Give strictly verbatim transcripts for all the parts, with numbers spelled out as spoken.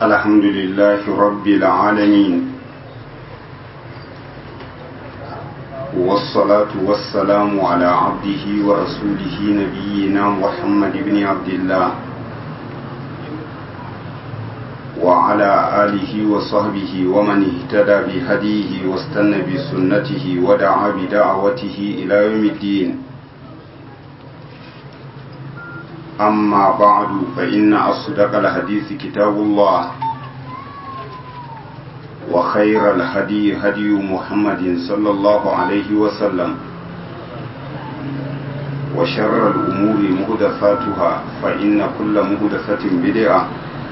الحمد لله رب العالمين والصلاة والسلام على عبده ورسوله نبينا محمد بن عبد الله وعلى آله وصحبه ومن اهتدى بهديه واستنى بسنته ودعا بدعوته إلى يوم الدين. أما بعد فإن أصدق الحديث كتاب الله وخير الهدي هدي محمد صلى الله عليه وسلم وشر الأمور محدثاتها فإن كل محدثة بدعة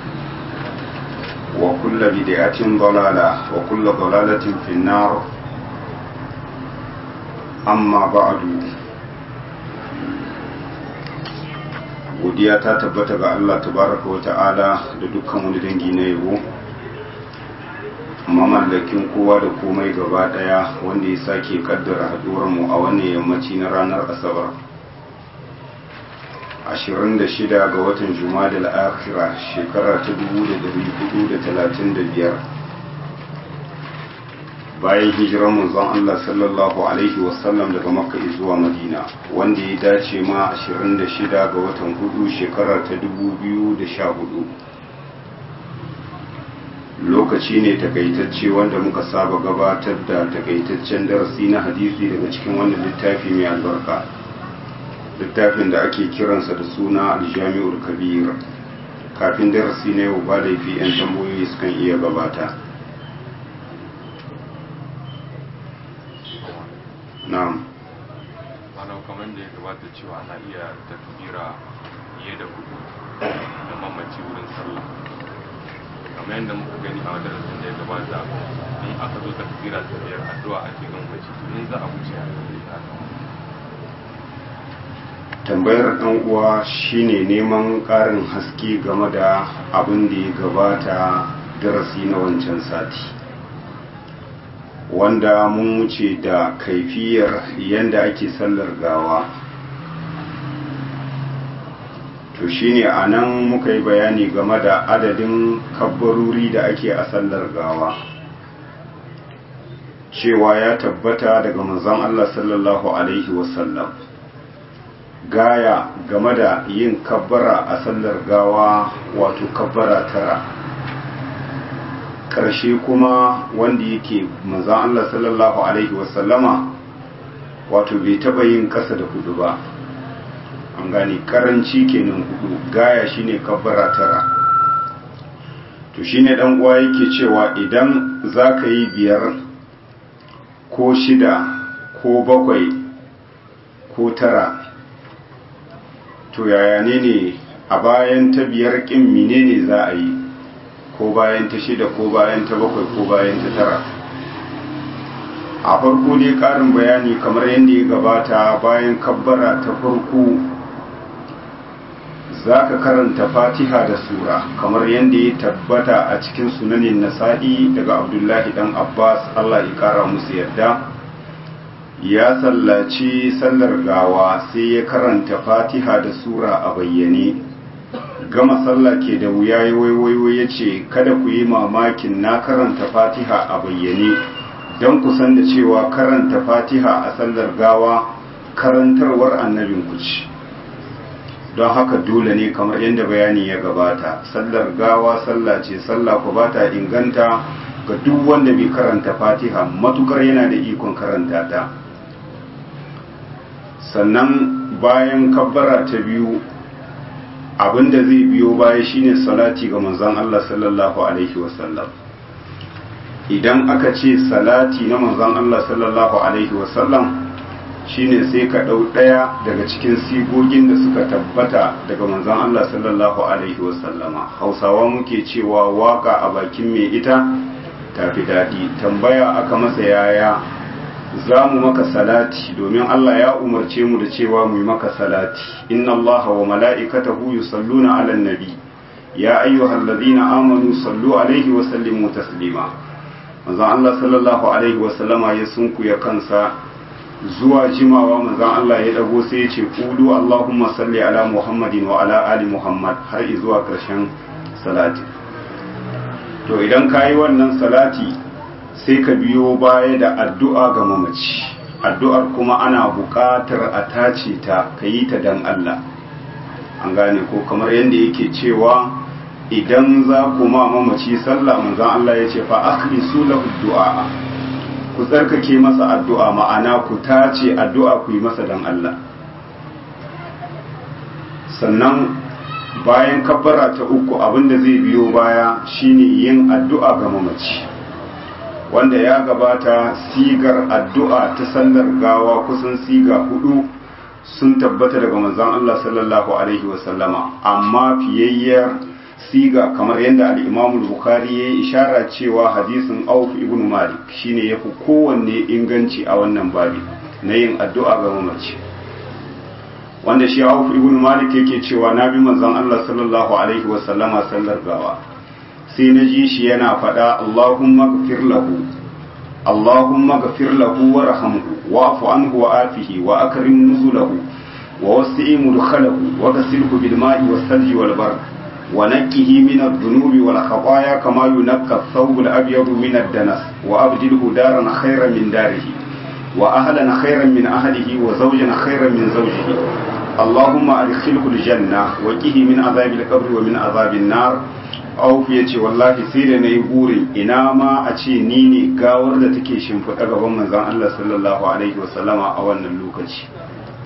وكل بدعة ضلالة وكل ضلالة في النار. أما بعد godiya ta tabbata ga Allah tabaraka wa ta'ala da dukkan wani dangi na yabo, mamallakin kowa da komai gaba daya wanda ya sake kaddara haduwar mu a wannan yammaci na ranar asabar ashirin da shida ga watan Jumadal Akhira shekara ta dubu da dari hudu da talatin da biyar bayan hijirar manzon Allah sallallahu alaihi wasallam daga Makka zuwa Madina, wanda ya dace ma ashirin da shida ga watan hudu shekara ta dubu biyu da sha hudu. Lokaci ne takaitacce wanda muka saba gabatar da takaitaccen darasi na hadisi daga cikin wannan littafi mai albarka, littafin da ake kiransa da suna Al-Jami'ul Kabir. Kafin darasi na yau ba laifi 'yan tambayoyi sukan iya gabata. Na'am. Ana kamar da ya gabata cewa ana iya takbira fiye da hudu da mamaci wurin sallah. Kamar yadda muka gani a darasin da ya gabata, in aka zo takbira ta biyar addu'a ake gan mace, in za a wuce a kan Tambayar ɗan uwa shine neman ƙarin haske game da abin da ya gabata darasi na wancan sati. Wanda mun wuce da kaifiyar yadda ake sallar gawa, to shine a nan muka yi bayani game da adadin kabbaruri da ake a sallar gawa, cewa ya tabbata daga manzon Allah sallallahu alaihi wasallam gaya game da yin kabbara a sallar gawa wato kabbara tara, ƙarshe kuma wanda yake manzan Allah sallallahu Alaihi wasallama wato bai taɓa yin ƙasa da hudu ba, an gane ƙaranci kenan hudu, gaya shine kabbara tara. To shine ɗan uwa yake cewa idan za ka yi biyar ko shida ko bakwai ko tara, to yaya ne ne a bayan ta biyar ƙin menene za a yi, ko bayan ta shida ko bayan ta bakwai ko bayan ta tara. A farko dai ƙarin bayani kamar yadda ya gabata, bayan kabbara ta farko za ka karanta fatiha da sura kamar yadda ya tabbata a cikin sunanin nasa'i daga abdullahi dan abbas Allah ya kara musu yadda ya sallaci sallar gawa sai ya karanta fatiha da sura a bayyane. Gama sallah ke da wuya ya waiwayo ya ce kada ku yi mamakin na karanta fatiha a bayyane, don ku san da cewa karanta fatiha a sallar gawa karantarwar annabin ku ce. Don haka dole ne kamar yadda bayani ya gabata, sallar gawa sallah ce, sallah ku ba ta inganta ga duk wanda bai karanta fatiha matukar yana da ikon karanta ta. Sannan bayan kabbara ta biyu abinda zai biyo baya shine salati ga manzon Allah sallallahu alaihi wasallam. Idan aka ce salati na manzon Allah sallallahu alaihi wasallam shine sai ka dau daya daga cikin sigogin da suka tabbata daga manzon Allah sallallahu alaihi wasallama. Hausawa muke cewa waka a bakin mai ita tafi dadi. Tambaya aka masa yaya za mu maka salati, domin Allah ya umarce mu da cewa mu yi maka salati. Inna Allah wa mala'ikatahu yusalluna 'alan nabi ya ayyuhallazina amanu sallu alaihi wa sallimu taslima. Manzon Allah sallallahu alaihi wa sallama ya sunkuya kansa zuwa jimawa, manzon Allah ya dago sai ya ce qulu Allahumma salli ala Muhammadin wa ala ali Muhammad har zuwa karshen salati. to idan ka yi wannan salati sai ka biyo baya da addu'a ga mamaci. Addu'ar kuma ana buƙatar a tace ta ka yi ta don Allah, an gane ko kamar yadda yake cewa idan za ku ma mamaci sallah manzon Allah ya ce fa akhlisu lahu du'a, ku tsarkake masa addu'a, ma'ana ku tace addu'a ku yi masa dan Allah. Sannan bayan kabbara ta uku abinda zai biyo baya shine yin addu'a ga mamaci, wanda ya gabata sigar addu'a ta sallar gawa kusan siga hudu sun tabbata daga manzon Allah sallallahu alaihi wasallama, amma fiyayyar siga kamar yadda al-Imam al-Bukhari ya ishara cewa hadisin Auf ibn Malik shine yafi kowanne inganci a wannan babi na yin addu'a ga mamaci, wanda shi Auf ibn Malik yake cewa nabi manzon Allah sallallahu alaihi wasallama sallar gawa sai na ji shi yana faɗa Allahumma ghfir lahu Allahumma ghfir lahu warhamhu wa'fu anhu wa'afihi wa akrim nuzulahu wa wasi' mudkhalahu wa ghsilhu bil ma'i was salji wal barq ونقه من الذنوب والخطايا كما ينقى الثوب الأبيض من الدنس وأبدله دارا خيرا من داره وأهلا خيرا من أهله وزوجا خيرا من زوجه اللهم أدخله الجنة وقه من عذاب القبر ومن عذاب النار أو في والله سير نيبور إنما أتي نيني غاور da take shimfiɗa gaban manzon Allah sallallahu alaihi wasallama a wannan lokaci.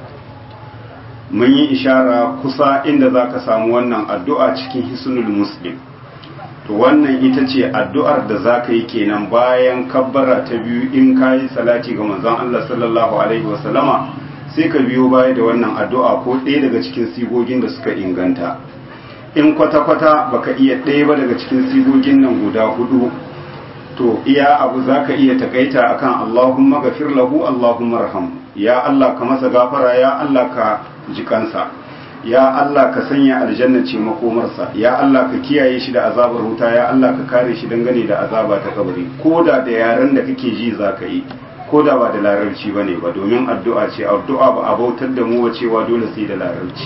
Mun yi ishara kusa inda za ka samu wannan addu'a cikin hisnul muslim, to wannan ita ce addu'ar da za ka yi kenan bayan kabbara ta biyu in ka yi salati ga manzon Allah sallallahu alaihi wasallama sai ka biyo baya da wannan addu'a ko ɗaya daga cikin sigogin da suka inganta. In kwata-kwata baka iya ɗaya ba daga cikin sigogin nan guda hudu, to iya abu za ka iya takaita akan Allahumma gafir lahu Allahumma rahamu, ya Allah ka masa gafara, ya Allah ka jikansa, ya Allah ka sanya aljanna ce makomarsa, ya Allah ka kiyaye shi da azabar wuta, ya Allah ka kare shi dangane da azaba ta kabari, koda da yaren da kake ji za ka yi, koda ba da larabci ba ne ba, domin addu'a ce, addu'a ba a bautar da mu cewa dole sai da larabci.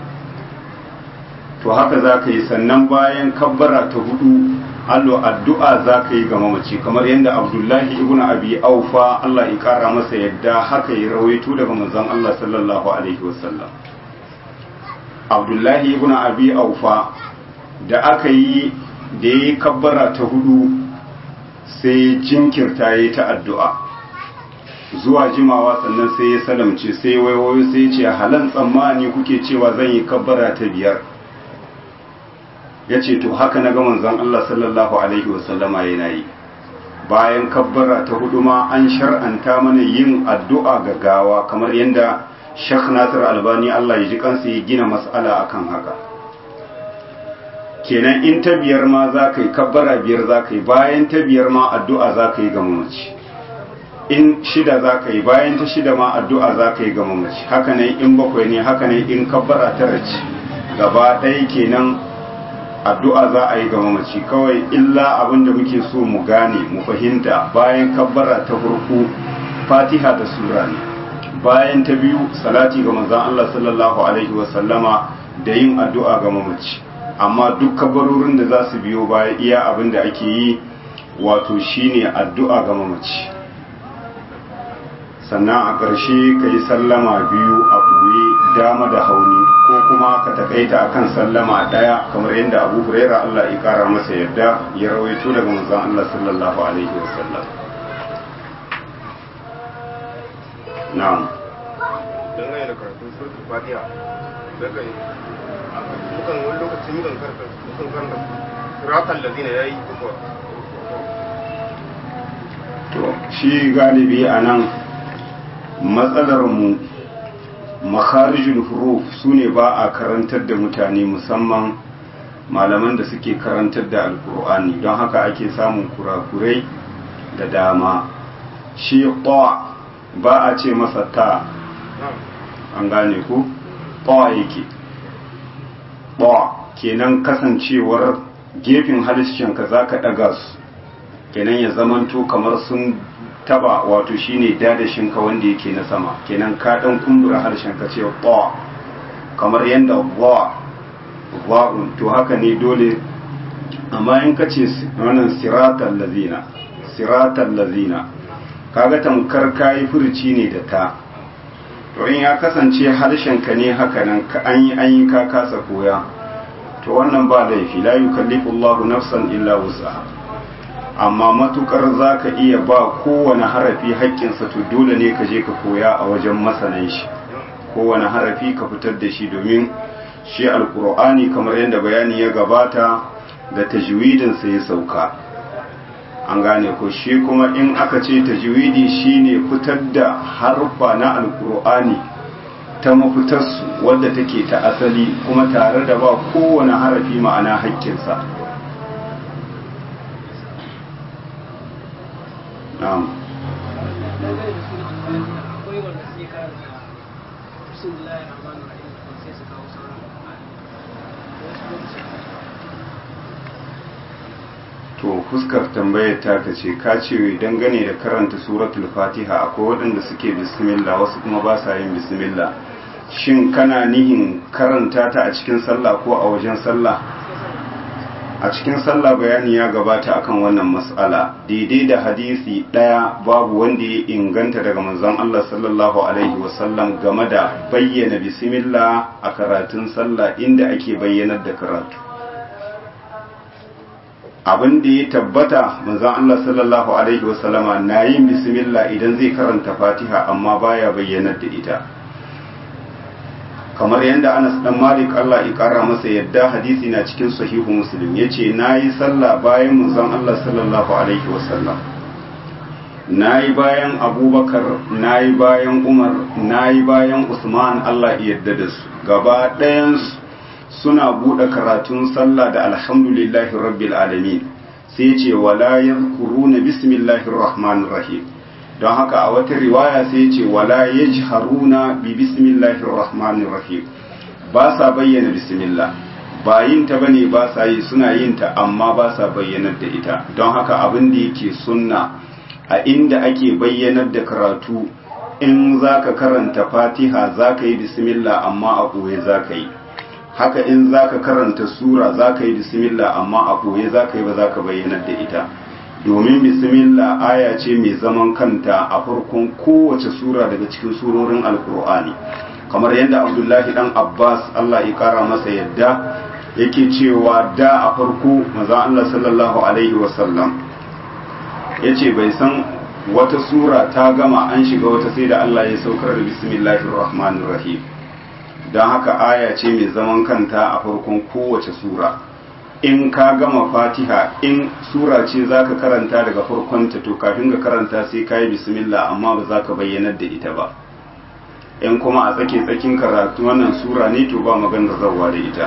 To haka za ka yi, sannan bayan kabbara ta hudu allo addu'a za ka yi ga mamaci, kamar yadda Abdullahi ibn Abi Aufa Allah ya kara masa yadda haka ya rawaito daga manzon Allah sallallahu alaihi wasallam. Abdullahi ibn Abi Aufa da aka yi da ya kabbara ta hudu sai jinkirta ya ta addu'a zuwa jimawa, sannan sai ya salamce, sai waiwayo sai ce halan tsammani kuke cewa zan yi kabbara ta biyar. Ya ce to haka na ga manzon Allah sallallahu alaihi wasallama yana yi. Bayan kabbara ta hudu ma an shar'anta mana yin addu'a ga gawa kamar yadda Sheikh Nasir Albani Allah ya ji kansa ya gina mas'ala akan haka. Kenan in ta biyar ma za ka yi kabbara biyar za ka yi, bayan ta biyar ma addu'a za ka yi ga mamaci. In shida za ka yi, bayan ta shida ma addu'a za ka yi ga mamaci. Haka ne in bakwai ne, haka ne in kabbara tara ce. Gaba ɗaya kenan addu'a za a yi ga mamaci, kawai illa abin da muke so mu gane mu fahimta bayan kabbara ta farko fatiha da sura ne, bayan ta biyu salati ga manzon Allah sallallahu alaihi wasallama da yin addu'a ga mamaci, amma duk kabbarorin da za su biyo baya iya abin da ake yi wato shine addu'a ga mamaci. Sannan a ƙarshe ka yi sallama biyu a ɓoye dama da hauni, ko kuma ka takaita akan sallama ɗaya kamar yadda Abu Huraira Allah ya ƙara masa yadda ya rawaito daga manzon Allah sallallahu alaihi wasallam. Na'am. Dangane da karatun suratul Fatiha, daga mukan wani lokaci mukan karanta mukan karanta siratal ladina yayi kuwa. To shi galibi anan matsalar mu makharijul huruf sune ba a karantar da mutane, musamman malaman da suke karantar da alkur'ani, don haka ake samun kurakurai da dama. Shi ta ba a ce masa ta, an gane ku, ta yake ta kenan kasancewar gefen halishinka za ka ɗaga su, kenan ya zamanto kamar sun taba wato shine dadashin ka wanda yake na sama, kenan ka dan kumbura harshen ka ce ba, kamar yanda ba ba'un to haka ne dole amma in ka ce wannan siratal lazina siratal lazina kaga tamkar kayi furuci ne da ta, to in ya kasance harshenka ne haka nan ka an yi an yi ka kasa koya, to wannan ba laifi, la yukallifu Allahu nafsan illa wus'aha. Amma matukar zaka iya ba kowane harafi haƙƙinsa, to dole ne ka je ka koya a wajen masanan shi, kowane harafi ka fitar da shi, domin shi alkur'ani kamar yadda bayani ya gabata da tajwidinsa ya sauka. An gane ko shi kuma in aka ce tajwidi shine fitar da harfa na alkur'ani ta mafitarsu wadda take ta asali, kuma tare da ba kowane harafi ma'ana haƙƙinsa. na'am to fuskar tambayar ta ce ka ce dangane da karanta suratul fatiha akwai waɗanda suke bismillah wasu kuma ba sa yin bismillah, shin kana nihin karanta ta a cikin sallah ko a wajen sallah? A cikin sallah bayani ya gabata akan wannan mas'ala, daidai da hadisi ɗaya babu wanda ya inganta daga manzon Allah sallallahu alaihi wasallam game da bayyana bismillah a karatun sallah inda ake bayyanar da karatu. Abin da ya tabbata manzon Allah sallallahu alaihi wasallama na yin bismillah idan zai karanta fatiha, amma baya bayyanar da ita, kamar yadda Anas dan Malik Allah ya kara masa yadda hadisi na cikin sahihu Muslim yace nayi sallah bayan manzon Allah sallallahu alaihi wasallam, nayi bayan Abubakar, nayi bayan Umar, nayi bayan Usman Allah ya yarda da su, gaba ɗayan suna buɗe karatun sallah da alhamdulillahi rabbil alamin, sai ce wala yadhkuruna bismillahir rahmanir rahim. Don haka a wata riwaya sai ce wala yajharuna bi bismillahir rahmanir rahim, ba sa bayyana bismillah, ba yin ta bane ba sa yi, suna yin ta amma ba sa bayyanar da ita. Don haka abin da yake sunna a inda ake bayyanar da karatu, in zaka karanta fatiha zaka yi bismillah amma a ɓoye zaka yi, haka in zaka karanta sura zaka yi bismillah amma a ɓoye zaka yi, ba zaka bayyanar da ita, domin bismillah aya ce mai zaman kanta a farkon kowace sura daga cikin surorin alkur'ani, kamar yadda Abdullahi dan Abbas Allah ya kara masa yadda yake cewa da a farko maza Allah sallallahu alaihi wasallam yace bai san wata sura ta gama an shiga wata sai da Allah ya saukar da bismillahir rahmanir rahim. Don haka aya ce mai zaman kanta a farkon kowace sura. In ka gama fatiha, in sura ce za ka karanta daga farkonta, to kafin ka karanta sai ka yi bismillah amma ba za ka bayyanar da ita ba. In kuma a tsake tsakin karatu wannan sura ne, to ba maganar zawa da ita.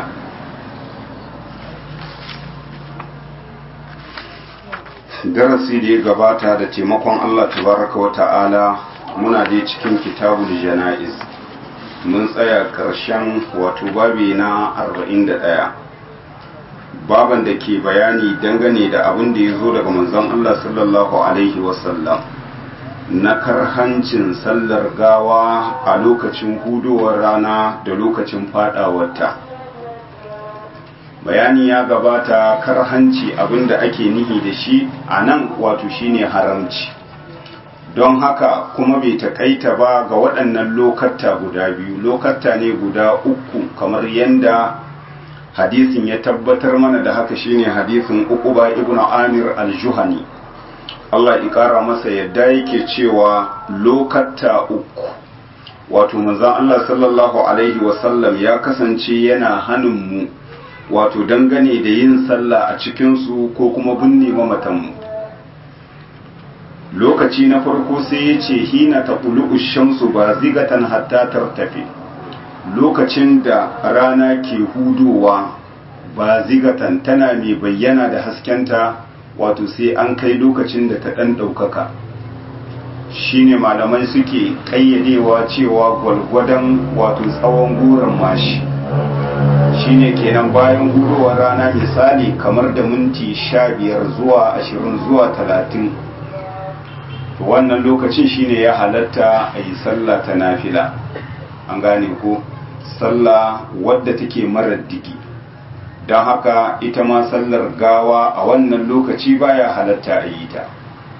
Darasi da ya gabata da taimakon Allah tabaraka wa ta'ala muna dai cikin kitabul jana'iz, mun tsaya ƙarshen wato babi na arba'in da ɗaya. Baban da ke bayani dangane da abin da ya zo daga manzon Allah sallallahu alaihi wasallam na karhancin sallar gawa a lokacin hudowar rana da lokacin fadawarta. Bayani ya gabata karhanci abin da ake nihi da shi a nan wato shine haramci, don haka kuma bai takaita ba ga waɗannan lokatta guda biyu, lokatta ne guda uku kamar yanda hadisin ya tabbatar mana da haka, shine hadisin Uqba ibn Amir al-Juhani Allah ya kara masa yadda yake cewa lokatta uku wato manzon Allah sallallahu alaihi wasallam ya kasance yana hannun mu wato dangane da yin sallah a cikin su ko kuma binne mamatan mu. Lokaci na farko sai ya ce hina taqulu ash-shamsu bazigatan hatta tartafi, lokacin da rana ke hudowa ba zigatan tana mai bayyana da haskenta, wato sai an kai lokacin da ta ɗan ɗaukaka, shine malamai suke ƙayyadewa cewa gwalgwadon wato tsawon goron mashi, shine kenan bayan hudowar rana misali kamar da minti sha biyar zuwa ashirin zuwa talatin, wannan lokacin shine ya halatta a yi sallah ta nafila. An gane ko sallah wadda take marar digi, don haka ita ma sallar gawa a wannan lokaci baya halatta a yi ta.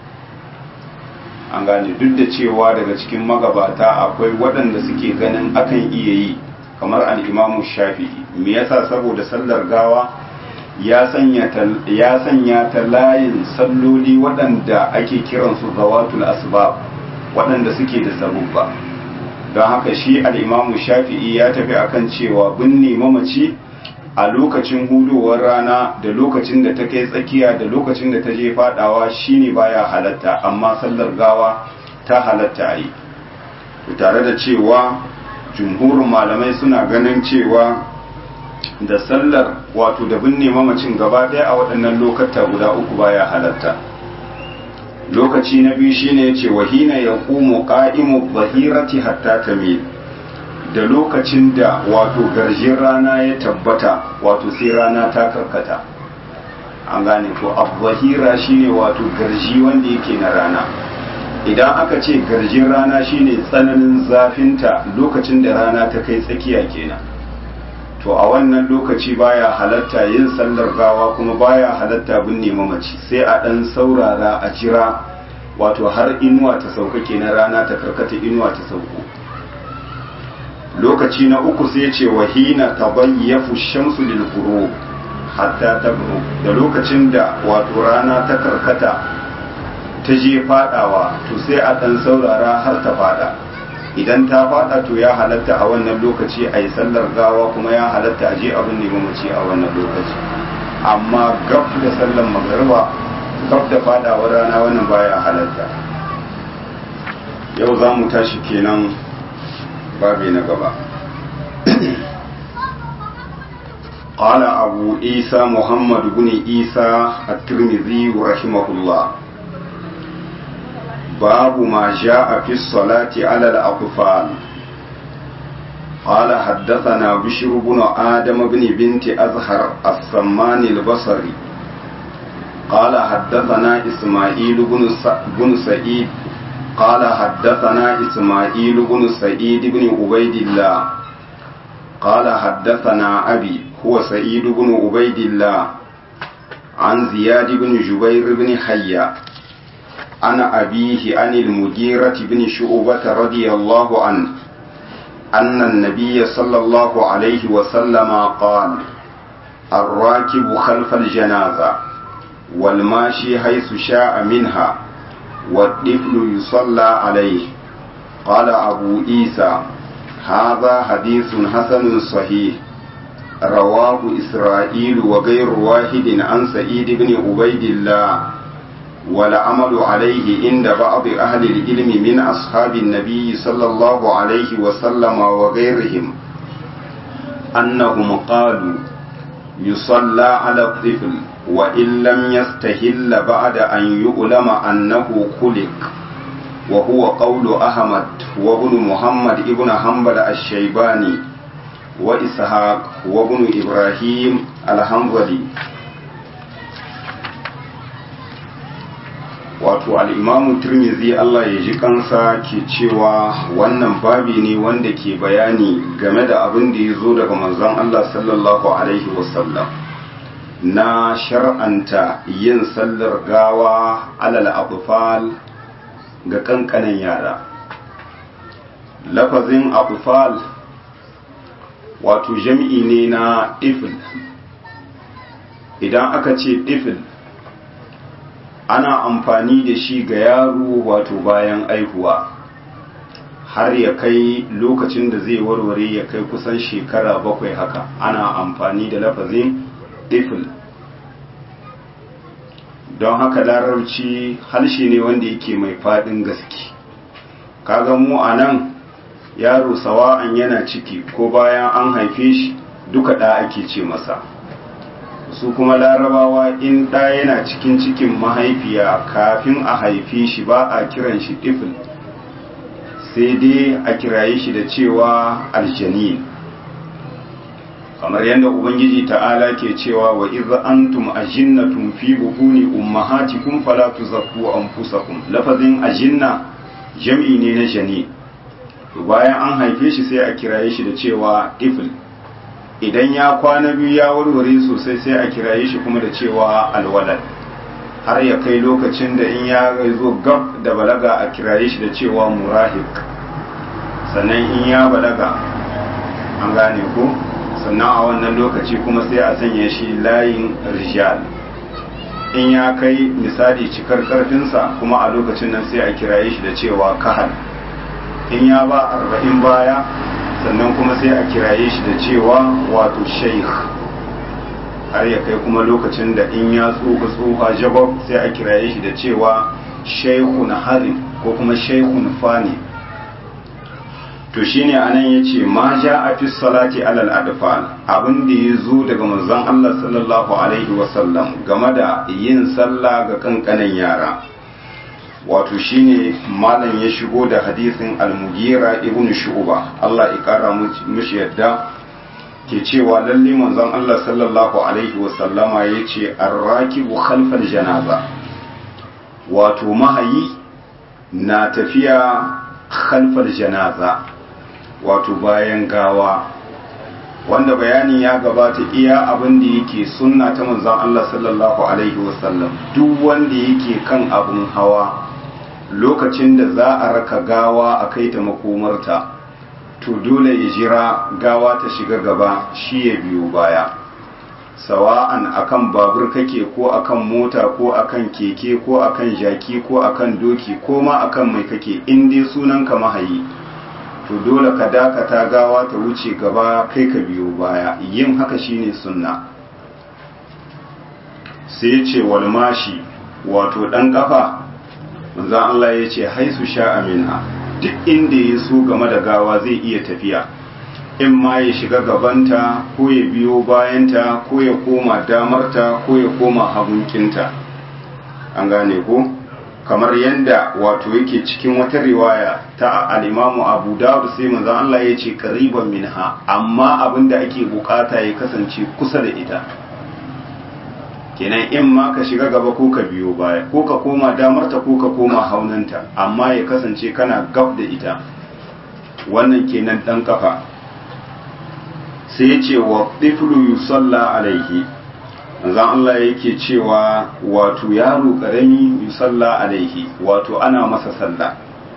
An gane, duk da cewa daga cikin magabata akwai waɗanda suke ganin akan iya yi, kamar al'imamu Shafi'i. Me yasa? Saboda sallar gawa ya sanya ta layin salloli waɗanda ake kiransu zawatul asbab, waɗanda suke da sabubba. Don haka shi al'imamu Shafi'i ya tafi akan cewa binne mamaci a lokacin hudowar rana da lokacin da ta kai tsakiya da lokacin da ta je fadawa shine baya halatta, amma sallar gawa ta halatta a yi. Tare da cewa jumhurin malamai suna ganin cewa da sallar wato da binne mamacin gaba ɗaya a waɗannan lokata guda uku baya halatta. Lokaci na biyu shine yace wahina yaqumu qa'imu dhahirati hatta tamil, da lokacin da wato garjin rana ya tabbata wato sai rana ta karkata. An gane ko abwahira shine wato garji wanda yake na rana. Idan aka ce garjin rana shine tsananin zafinta lokacin da rana ta kai tsakiya kenan, to a wannan lokaci baya halatta yin sallar gawa kuma baya halatta binne mamaci, sai a dan saurara a jira wato har inuwa ta sauka kenan, rana ta karkata inuwa ta sauko. Lokaci na uku sai ce wahina tabayyafu shamsu lil ghurub hatta tabru, da lokacin da wato rana ta karkata ta je fadawa to sai a dan saurara har ta fada. Idan ta fada to ya halatta a wannan lokaci a yi sallar gawa, kuma ya halatta a je abin ne mamaci a wannan lokaci. Amma gab da sallar magariba, gab da fadawar rana, wannan baya halatta. Yau za mu tashi kenan babi na gaba. قال أبو عيسى محمد بن عيسى الترمذي رحمه الله باب ما جاء في الصلاة على الأطفال. قال حدثنا بشر بن آدم بن بنت أزهر السمان البصري قال حدثنا إسماعيل بن سعيد قال حدثنا إسماعيل بن سعيد بن عبيد الله قال حدثنا أبي هو سعيد بن عبيد الله عن زياد بن جبير بن حيا عن أبيه عن المغيرة بن شعبة رضي الله عنه أن النبي صلى الله عليه وسلم قال الراكب خلف الجنازة والماشي حيث شاء منها والطفل يصلى عليه. قال أبو عيسى هذا حديث حسن صحيح رواه إسرائيل وغير واحد عن سعيد بن عبيد الله، والعمل عليه عند بعض أهل العلم من أصحاب النبي صلى الله عليه وسلم وغيرهم أنهم قالوا يصلى على الطفل وإن لم يستهل بعد أن يؤلم أنه خلق، وهو قول أحمد وابن محمد ابن حنبل الشيباني وإسحاق وابن إبراهيم الحنظلي. wato al'imamu turmizi Allah ya ji kansa ke cewa wannan babi ne wanda ke bayani game da abin da ya zo daga manzon Allah sallallahu Alaihi wasallam na shar'anta yin sallar gawa alal abufal ga kankanin yara. Lafazin abufal wato jam'i ne na ifil. Idan aka ce ifil ana amfani da shi ga yaro wato bayan aihuwa har ya kai lokacin da zai warware ya kai kusan shekara bakwai haka, ana amfani da lafazin ifil. don haka larabci harshe ne wanda yake mai faɗin gaske. Kaga mu a nan yaro sawa'an yana ciki ko bayan an haife shi duka ɗa ake ce masa. Su kuma larabawa in ɗa yana cikin cikin mahaifiya kafin a haife shi ba a kiran shi tifl, sai dai a kiraye shi da cewa aljanin, kamar yadda ubangiji ta'ala ke cewa wa idza antum ajinnatun fi butuni ummahatikum fala tuzakku anfusakum. Lafazin ajinna jam'i ne na jani, bayan an haife shi sai a kiraye shi da cewa tifl. idan ya kwana biyu ya warware sosai sai a kiraye shi kuma da cewa alwalad, har ya kai lokacin da in ya zo gab da balaga a kiraye shi da cewa murahik, sannan in ya balaga an gane ko sannan a wannan lokaci kuma sai a sanya shi layin rijal. In ya kai misali cikar karfinsa kuma a lokacin nan sai a kiraye shi da cewa kahal. In ya ba arba'in baya sannan kuma sai a kiraye shi da cewa wato sheikh, har ya kai kuma lokacin da in ya tsufa tsufa jabab sai a kiraye shi da cewa sheikhun harin ko kuma sheikhun fani. To shine anan yace ma ja'a fi salati alal adfal, abin da yazo daga manzon Allah sallallahu alaihi wasallam game da yin sallah ga kankanan yara. Wato shine malam ya shigo da hadisin al-Mughira ibn Shu'ba, Allah ya kara mishi yadda, ke cewa lalle manzon Allah sallallahu alaihi wasallama yace ar-rakibu khalfal janaza, wato mahayi na tafiya khalfal janaza, wato bayan gawa, wanda bayani ya gabata iya abin da yake sunna ta manzon Allah sallallahu alaihi wasallam. Duk wanda yake kan abun hawa lokacin da za a raka gawa a kai ta makomarta, to dole ya jira gawa ta shiga gaba, shi ya biyo baya, sawa'an akan babur kake ko akan mota ko akan keke ko akan jaki ko akan doki ko ma akan mai kake, in dai sunan ka mahayi to dole ka dakata gawa ta wuce gaba kai ka biyo baya. Yin haka shine sunna. Sai ce wal mashi, wato dan kafa, manzon Allah ya ce haisu sha'a minha, duk inda ya so game da gawa zai iya tafiya, in ma ya shiga gabanta ko ya biyo bayanta ko ya koma damarta ko ya koma hagunkinta, an gane ko? Kamar yadda wato yake cikin wata riwaya ta al-Imamu Abu Dawud, sai manzon Allah ya ce qariban minha, amma abinda ake bukata ya kasance kusa da ita, kenan in ma ka shiga gaba ko ka biyo baya ko ka koma damarta ko ka koma haunanta, amma ya kasance kana gab da ita. Wannan kenan dan kafa. Sai ya ce wa tiflu yusalla alaihi, manzon Allah yake cewa wato yaro karami yusalla alaihi, wato ana masa sallah.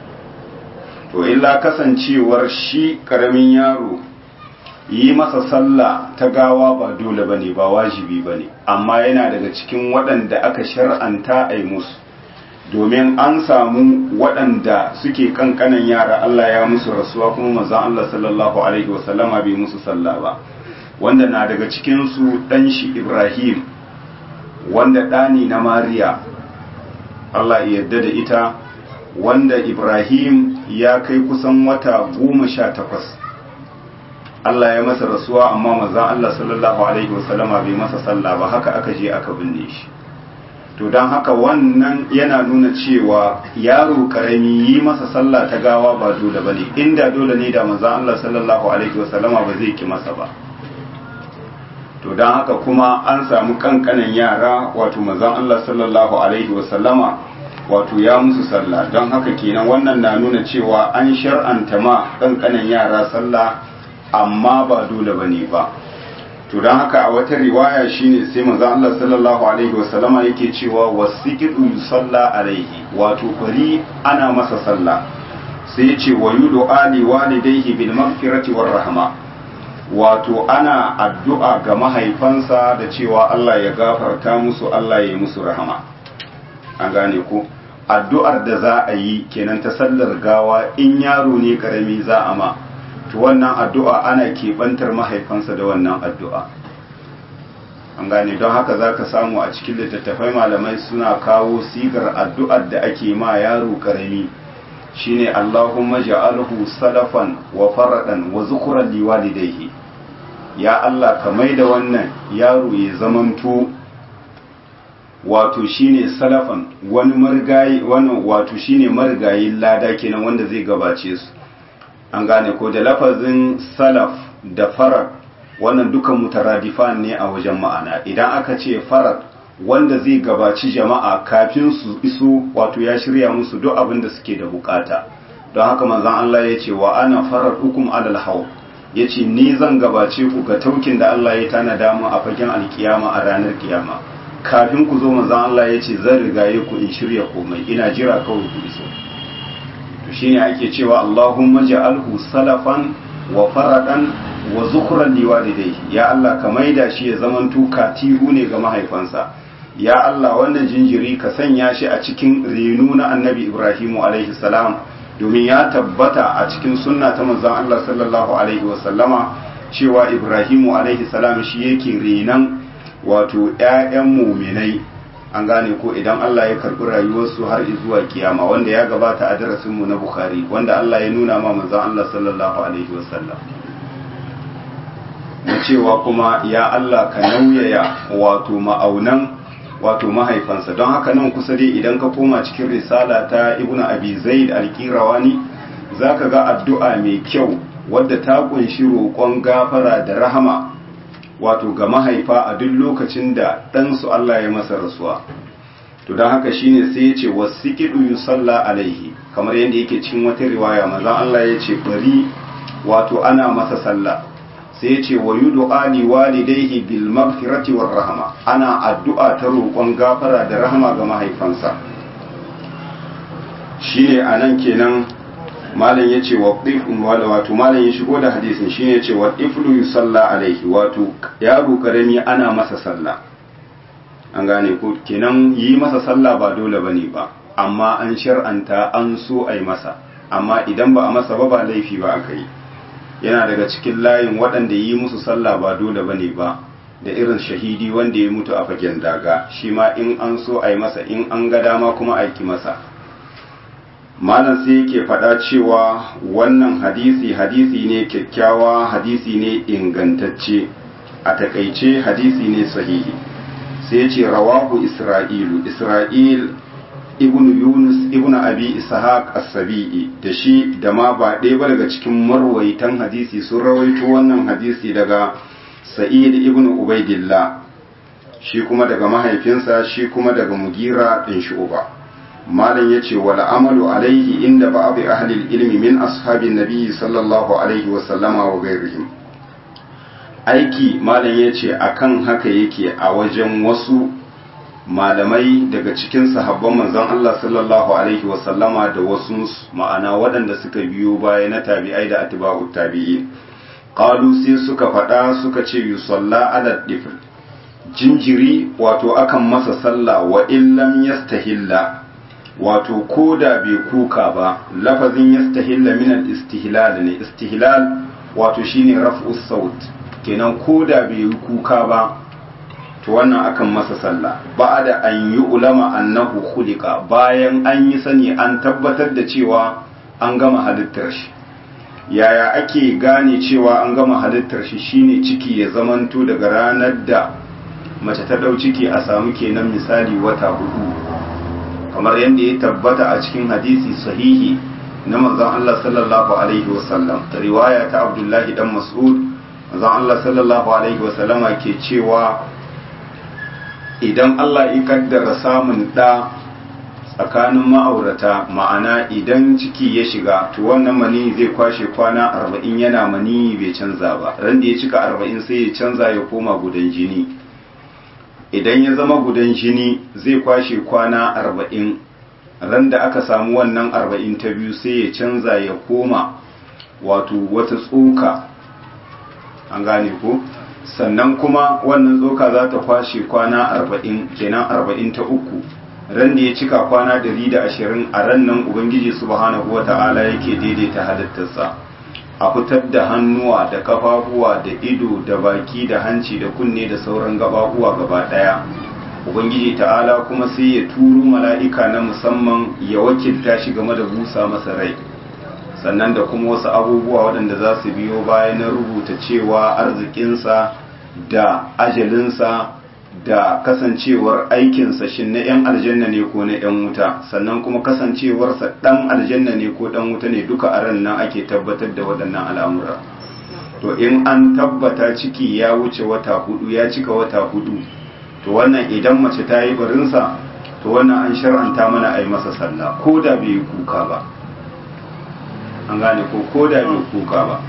To illa kasancewar shi karamin yaro yi masa sallah ta gawa ba dole bane, ba wajibi bane, amma yana daga cikin waɗanda aka shar'anta a yi musu, domin an samu waɗanda suke kankanan yara Allah ya musu rasuwa kuma manzon Allah sallallahu alaihi wasallama bai musu sallah ba, wanda na daga cikinsu ɗan shi Ibrahim, wanda ɗani na Mariya, Allah ya yarda da ita, wanda Ibrahim ya kai kusan wata goma sha takwas Allah ya masa rasuwa, amma manzon Allah sallallahu alaihi wasallama bai masa sallah ba, haka aka je aka binne shi. To don haka wannan yana nuna cewa yaro karami yi masa sallah ta gawa ba dole bane, inda dole ne da manzon Allah sallallahu alaihi wasallama ba zai ki masa ba. To don haka kuma an samu kankanan yara, wato manzon Allah sallallahu alaihi wasallama wato ya musu sallah. Don haka kenan wannan na nuna cewa an shar'anta ma kankanan yara sallah, amma ba dole bane ba. To don haka a wata riwaya shine sai manzon Allah sallallahu alaihi wasallama yake cewa wasiqidu yusalla alaihi, wato fari ana masa sallah. Sai ya ce wa yudu ali walidayhi bil maghfirati war rahma, wato ana addu'a ga mahaifansa da cewa Allah ya gafarta musu, Allah ya yi musu rahama. An gane ko? Addu'ar da za a yi kenan ta sallar gawa, in yaro ne karami za a ma, to wannan addu'a ana keɓantar mahaifansa da wannan addu'a. An gane, don haka za ka samu a cikin littattafai malamai suna kawo sigar addu'ar da ake ma yaro karami, shine Allahumma ja'alhu salafan wa faradan wa zukuran liwalidayhi. Ya Allah ka mai da wannan yaro ya zamanto wato shine salafan, wani marigayi, wani wato shine marigayin lada kenan wanda zai gabace su. An gane ko? Da lafazin salaf da farad wannan dukan mutaradifan ne a wajen ma'ana. Idan aka ce farad, wanda zai gabaci jama'a kafin su iso, wato ya shirya musu duk abin da suke da bukata. Don haka manzon Allah ya ce wa ana faradukum alal haw, yace ni zan gabace ku ga taukin da Allah ya tanada mu a fagen alkiyama a ranar kiyama kafin ku zo manzon Allah yace zan rigaye ku in shirya komai ina jira kawai ku iso to shine ake cewa Allahumma ja'alhu salafan wa faradan wa zukhran liwalidayhi ya Allah ka maida shi ya zamanto katihu ne ga mahaifansa ya Allah wannan jinjiri ka sanya shi a cikin renu na annabi Ibrahimu alaihi salam domin ya tabbata a cikin sunna ta manzon Allah sallallahu alaihi wasallama cewa Ibrahimu alaihi salam shi yake renan wato ƴaƴan mu'minai an gane ko idan Allah ya karbi rayuwarsu har zuwa kiyama wanda ya gabata a darasin mu na Bukhari wanda Allah ya nuna ma manzon Allah sallallahu alaihi wasallam na cewa kuma ya Allah ka nauyaya wato ma'aunan wato mahaifansa don haka nan kusa dai idan ka koma cikin risala ta ibnu abi zaid al-qirawani zaka ga addu'a mai kyau wadda ta kunshi roƙon gafara da rahama wato ga mahaifa a duk lokacin da ɗansu Allah ya masa rasuwa to don haka shine sai ya ce wasiqidu yusalla alaihi kamar yadda yake cikin wata riwaya manzon Allah ya ce bari wato ana masa sallah sai ya ce wa yudu'a li walidayhi bil maghfirati war rahma ana addu'a ta roƙon gafara da rahama ga mahaifansa shine anan kenan malam yace wa qifun wala wato malam ya shigo da hadisin shine yace wa iflu yusalla alaihi wato yaro karami ana masa sallah an gane ko kenan yi masa sallah ba dole bane ba amma an shar'anta an so ai masa amma idan ba a masa ba ba laifi ba akai yana daga cikin layin waɗanda yi musu sallah ba dole ba ne ba da irin shahidi wanda ya mutu a fagen daga shi ma in an so a yi masa in an ga dama kuma a yi masa malam sai yake faɗa cewa wannan hadisi hadisi ne kyakkyawa hadisi ne ingantacce a takaice hadisi ne sahihi sai ya ce rawahu isra'ilu isra'il ibnu yunus ibnu abi ishaq as-sabi'i da shi da ma ba ɗaya ba daga cikin marwaitan hadisi sun rawaito wannan hadisi daga sa'id ibnu ubaidillah shi kuma daga mahaifinsa shi kuma daga mugira din shu'ba malam yace wal amalu alaihi inda ba'd ahli ilmi min ashabin nabi sallallahu alaihi wa sallama wa ghairihim aiki malam yace akan haka yake a wajen wasu malamai daga cikin sahabban manzon Allah sallallahu alaihi wasallama da wasu ma'ana waɗanda suka biyo baya na tabi'ai da atba'ut tabi'in qalu sai suka faɗa suka ce yusalla ala difl jinjiri wato akan masa sallah wa illam yastahilla wato koda bai kuka ba lafazin yastahilla min al-istihlal ne istihlal wato shine raf'us saut kenan koda bai kuka ba to wannan akan masa sallah ba da an yi ulama annahu khuliqa bayan an yi sani an tabbatar da cewa an gama halittar shi yaya ake gane cewa an gama halittar shi shine ciki ya zamanto daga ranar da mace ta dau ciki a samu kenan misali wata hudu kamar yadda ya tabbata a cikin hadisi sahihi na manzon Allah sallallahu alaihi wasallam ta riwaya ta Abdullahi dan Mas'ud manzon Allah sallallahu alaihi wasallama ke cewa idan Allah ya kaddara samun ɗa tsakanin ma'aurata ma'ana idan ciki ya shiga to wannan mani zai kwashe kwana arba'in yana mani bai canza ba ran da ya cika arba'in sai ya canza ya koma gudan jini idan ya zama gudan jini zai kwashe kwana arba'in ran da aka samu wannan arba'in ta biyu sai ya canza ya koma wato wata tsoka an gane ko sannan kuma wannan tsoka za ta kwashe kwana arba'in kenan arba'in ta uku ran da ya cika kwana dari da ashirin a ran nan ubangiji subhanahu wa ta'ala yake daidaita halittarsa a fitar da hannuwa da kafafuwa da ido da baki da hanci da kunne da sauran gababuwa gaba daya ubangiji ta'ala kuma sai ya turo mala'ika na musamman ya wakilta shi game da busa masa rai sannan da kuma wasu abubuwa waɗanda za su biyo baya na rubuta cewa arzikinsa da ajalinsa da kasancewar aikinsa shin na 'yan aljanna ne ko na 'yan wuta sannan kuma kasancewarsa ɗan aljanna ne ko ɗan wuta ne duka a ran nan ake tabbatar da waɗannan al'amura to in an tabbata ciki ya wuce wata hudu ya cika wata hudu to wannan idan mace ta yi barinsa to wannan an shar'anta mana a yi masa sallah ko da bai yi kuka ba an gane ko ko da bai kuka ba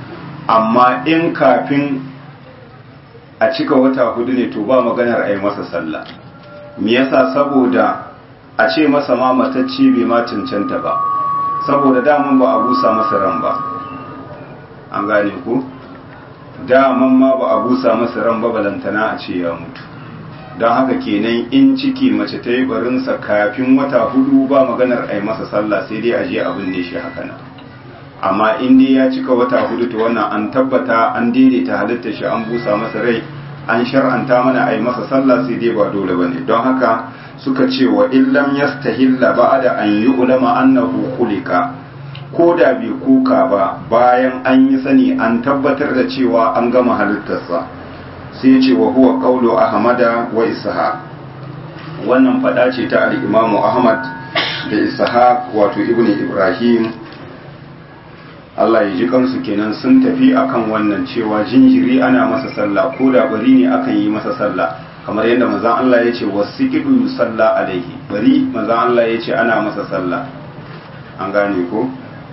amma in kafin a cika wata hudu ne to ba maganar a yi masa sallah. Me yasa? saboda a ce masa ma matacce bai ma cancanta ba, saboda daman ba a busa masa ran ba, an gane ku, daman ma ba a busa masa ran ba balantana a ce ya mutu. don haka kenan in ciki mace ta yi barinsa kafin wata hudu ba maganar a yi masa sallah, sai dai a je abin ne shi haka nan. Amma in dai ya cika wata hudu to wannan an tabbata an daidaita halitta shi, an busa masa rai, an shar'anta mana a yi masa sallah, sai dai ba dole ba ne. Don haka suka ce wa illam yastahilla ba'da an yi ulama annahu khuliqa, ko da bai kuka ba bayan an yi sani an tabbatar da cewa an gama halittarsa. Sai ce wa huwa qawlu ahmada wa ishaq, wannan fada ce ta al-imamu ahmad da ishaq wato ibnu ibrahim, Allah ya ji kansu kenan, sun tafi akan wannan cewa jinjiri ana masa sallah, ko da bari ne akan yi masa sallah, kamar yadda manzon Allah ya ce wasiqidu yusalla alaihi, bari manzon Allah ya ce ana masa sallah. An gane ko?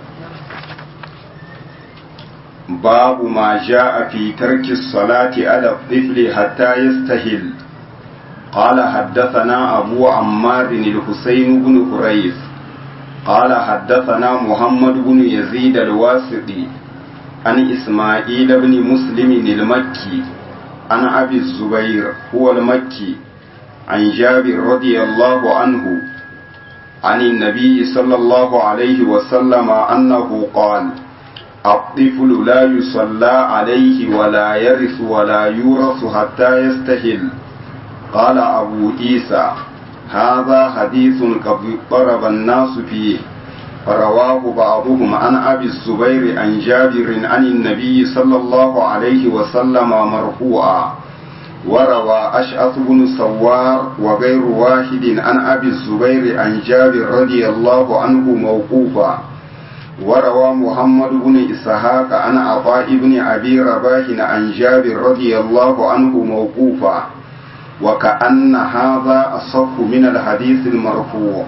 babu ma ja'a fi tarki salati ala tifli hatta yastahil. qala haddathana abu ammar al-husayn ibn quraysh qala haddathana muhammad ibn yazid al-wasiti an isma'il ibn muslim al-makki an abi zubair huwa al-makki an jabir radiyallahu anhu عن النبي صلى الله عليه وسلم أنه قال الطفل لا يصلى عليه ولا يرث ولا يورث حتى يستهل. قال أبو عيسى هذا حديث قد اضطرب الناس فيه، فرواه بعضهم عن أبي الزبير عن جابر عن النبي صلى الله عليه وسلم مرفوعا، وروى أشعث بن سوار وغير واحد عن أبي الزبير عن جابر رضي الله عنه موقوفا، وروى محمد بن إسحاق عن عطاء بن أبي رباح عن جابر رضي الله عنه موقوفا، وكأن هذا أصح من الحديث المرفوع.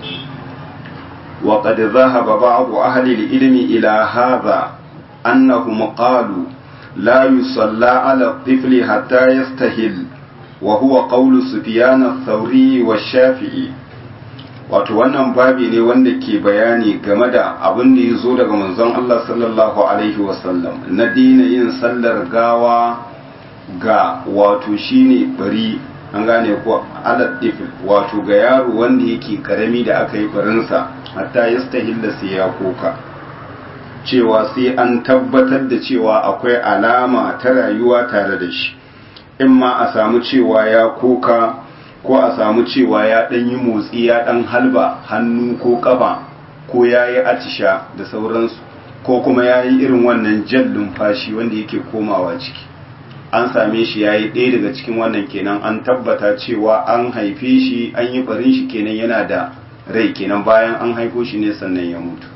وقد ذهب بعض أهل العلم إلى هذا أنهم قالوا لا يصلى على الطفل حتى يستهل، وهو قول سفيان الثوري والشافعي. wato wannan babi ne wanda ke bayani game da abin da ya zo daga manzon Allah sallallahu alaihi wasallam na dina yin sallar gawa ga wato shine bari, an gane ko ala tifl, wato ga yaro wanda yake karami da aka yi barinsa hatta yastahilla sai ya koka, cewa sai an tabbatar da cewa akwai alama ta rayuwa tare da shi, in ma a samu cewa ya koka ko a samu cewa ya ɗan yi motsi, ya ɗan halba hannu ko ƙafa, ko ya yi atisha da sauransu, ko kuma ya yi irin wannan jan lumfashi wanda yake komawa ciki, an same shi ya yi ɗaya daga cikin wannan kenan, an tabbata cewa an haife shi, an yi ɓarin shi kenan yana da rai kenan, bayan an haifo shi ne sannan ya mutu.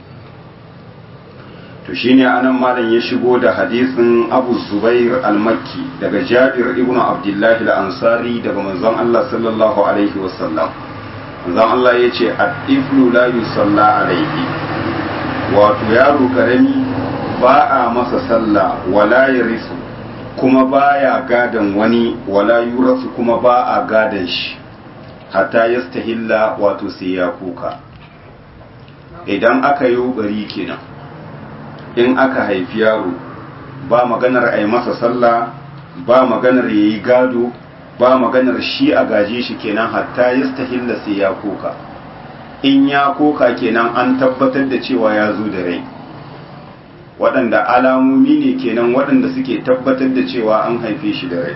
to shine anan malam ya shigo da hadisin Abu Zubair al-Makki daga Jabir ibn Abdullah al-Ansari daga manzon Allah sallallahu alaihi wasallam. Manzon Allah yace at-tiflu la yusalla alaihi, wato yaro karami ba a masa sallah, wala yarisu kuma baya gadan wani, wala yurasu kuma ba a gadan shi, hatta yastahilla, wato sai ya kuka. Idan aka yi bari kenan, in aka haifi yaro ba maganar a yi masa sallah, ba maganar ya yi gado, ba maganar shi a gaje shi kenan, hatta yastahilla sai ya koka. In ya koka kenan an tabbatar da cewa ya zo da rai, waɗanda alamomi ne kenan waɗanda suke tabbatar da cewa an haife shi da rai.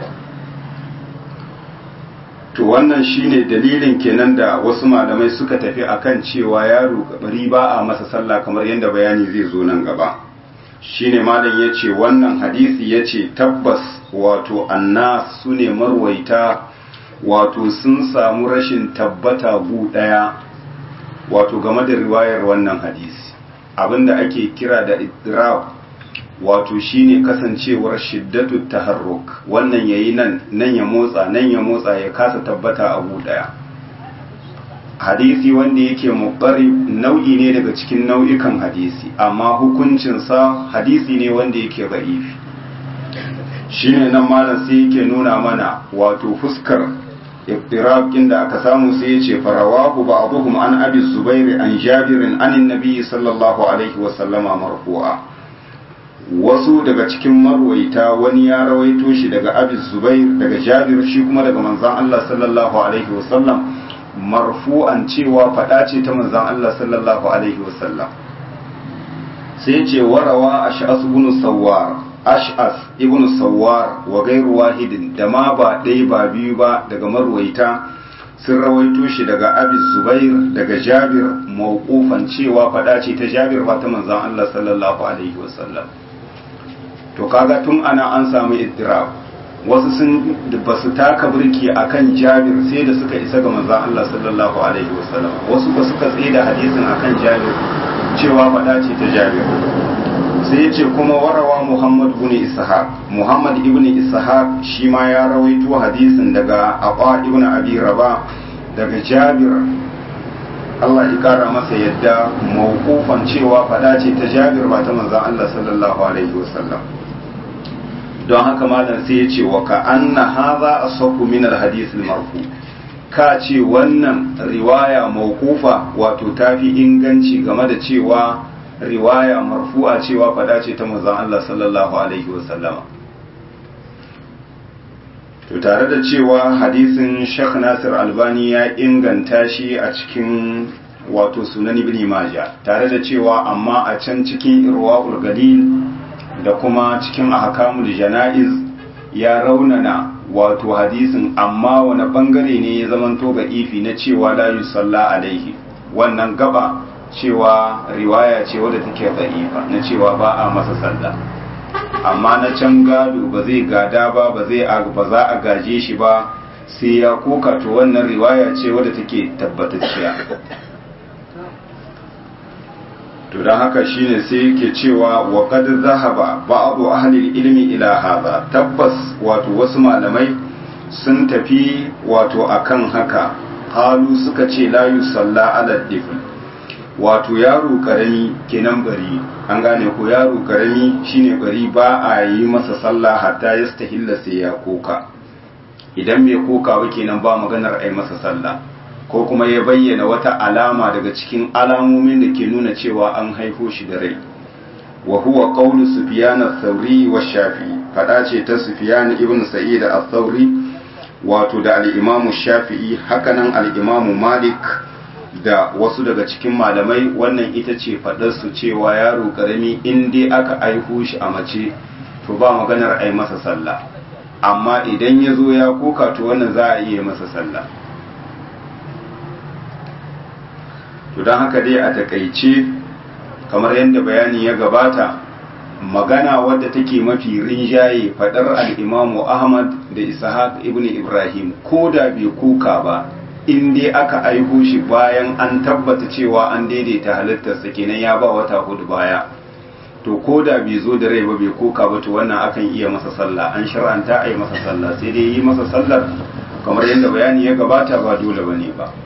To wannan shine dalilin kenan da wasu malamai suka tafi akan cewa yaro bari ba a masa sallah, kamar yadda bayani zai zo nan gaba. Shine malam yace wannan hadisi yace tabbas wato annas sune marwaita, wato sun samu rashin tabbata gu daya wato game da riwayar wannan hadisi. Abinda ake kira da idrab wato shine kasancewar shiddatu taharruk, wannan yayi nan nan ya motsa nan ya motsa ya kasa tabbata a gu daya. Hadisi wanda yake muqarrib nau'i ne daga cikin nau'ikan hadisi, amma hukuncin sa hadisi ne wanda yake da'ifi. shine nan malam sai yake nuna mana wato fuskar iftiraqin da aka samu sai yace farawahu ba'dhum an abi zubair an jabirin anin nabi sallallahu alaihi wa sallama marfu'a. Wasu daga cikin marwaita wani ya rawaito shi daga abi zubair daga jabir shi kuma daga manzon Allah sallallahu alaihi wa sallam marfu'an cewa fada ce ta manzon Allah sallallahu alaihi wa sallam. sai ce warawa ash'as ibn sawwar ash'as ibn sawwar wa gairu wahidin da ma ba ɗaya ba biyu ba daga marwaita sun rawaito shi daga abi zubair daga jabir mawqufan cewa fada ce ta jabir ba ta manzon Allah sallallahu alaihi wasallam. to kaga tun ana an samu ittirab, wasu sun ba su taka burki akan jabir sai da suka isa ga manzon Allah sallallahu alaihi wasallam, wasu ba suka tsaye da hadisin akan jabir cewa fada ce ta jabir. sai ya ce kuma warawa Muhammad ibn Ishaq Muhammad ibn Ishaq shi ma ya rawaito hadisin daga Aba ibn Abi Rabah daga Jabir Allah ya kara masa yadda mawqufan cewa fada ce ta Jabir ba ta manzon Allah sallallahu alaihi wasallam. don haka malam sai ya ce wa ka anna hadha asaqu min al-hadith al-marfu, ka ce wannan riwaya mawqufa wato tafi inganci game da cewa riwaya marfu'a cewa fada ce ta manzon Allah sallallahu alaihi wasallama. to tare da cewa hadisin Sheikh Nasir Albani ya inganta shi a cikin wato Sunan Ibn Majah, tare da cewa amma a can cikin Irwaul Galil da kuma cikin Ahkamul Janaiz ya raunana wato hadisin, amma wani bangare ne ya zamanto ga ifi na cewa la yusalla alaihi, wannan gaba cewa riwaya ce wadda take da'ifa na cewa ba a masa sallah, amma na can gado ba zai gada ba ba zai ba za a gaje shi ba sai ya koka, to wannan riwaya ce wadda take tabbatacciya. to dan haka shine sai yake cewa wa qad zahaba ba'du ahli ilmi ila hadha, tabbas wato wasu malamai sun tafi wato akan haka, qalu suka ce la yusalla ala difl, wato yaro karami kenan bari, an gane ko yaro karami shine bari ba a yi masa sallah hatta yastahilla sai ya koka, idan bai koka ba kenan ba maganar ai masa sallah, ko kuma ya bayyana wata alama daga cikin alamomin da ke nuna cewa an haifo shi da rai. wa huwa qawlu Sufyan ath-Thawri wa Shafi'i, fada ce ta Sufyan ibn Sa'id ath-Thawri wato da al-Imam Shafi'i, hakanan al-Imam Malik da wasu daga cikin malamai, wannan ita ce faɗarsu cewa yaro ƙarami in dai aka aihu shi a mace to ba maganar ai masa sallah, amma idan ya zo ya koka to wannan za a iya masa sallah. to don haka dai a takaice kamar yadda bayani ya gabata, magana wadda take mafi rinjaye faɗar al-Imamu Ahmad da Ishaq ibn Ibrahim, ko da bai koka ba in dai aka aiho shi bayan an tabbata cewa an daidaita halittarsa kenan ya ba wata hudu baya, to ko da bai zo da rai ba bai koka ba to wannan akan iya masa sallah, an shar'anta a yi masa sallah, sai dai yi masa sallar kamar yadda bayani ya gabata ba dole bane ba.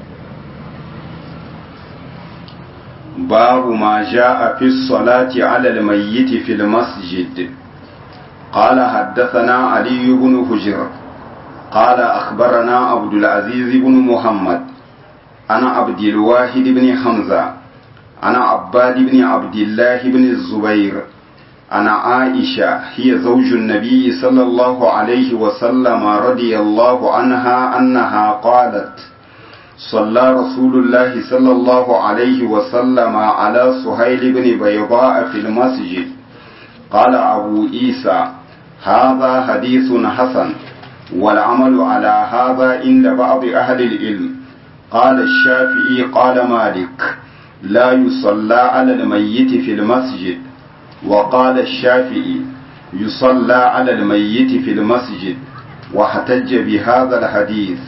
babu ma ja'a fi salati ala al-mayyit fi al-masjid. qala haddathana Ali ibn Hujr قال أخبرنا عبد العزيز بن محمد أنا عبد الواحد بن حمزة أنا عباد بن عبد الله بن الزبير أنا عائشة هي زوج النبي صلى الله عليه وسلم رضي الله عنها أنها قالت صلى رسول الله صلى الله عليه وسلم على سهيل بن بيضاء في المسجد. قال أبو عيسى هذا حديث حسن، والعمل على هذا عند بعض أهل العلم. قال الشافعي قال مالك لا يصلى على الميت في المسجد، وقال الشافعي يصلى على الميت في المسجد، واحتج بهذا الحديث.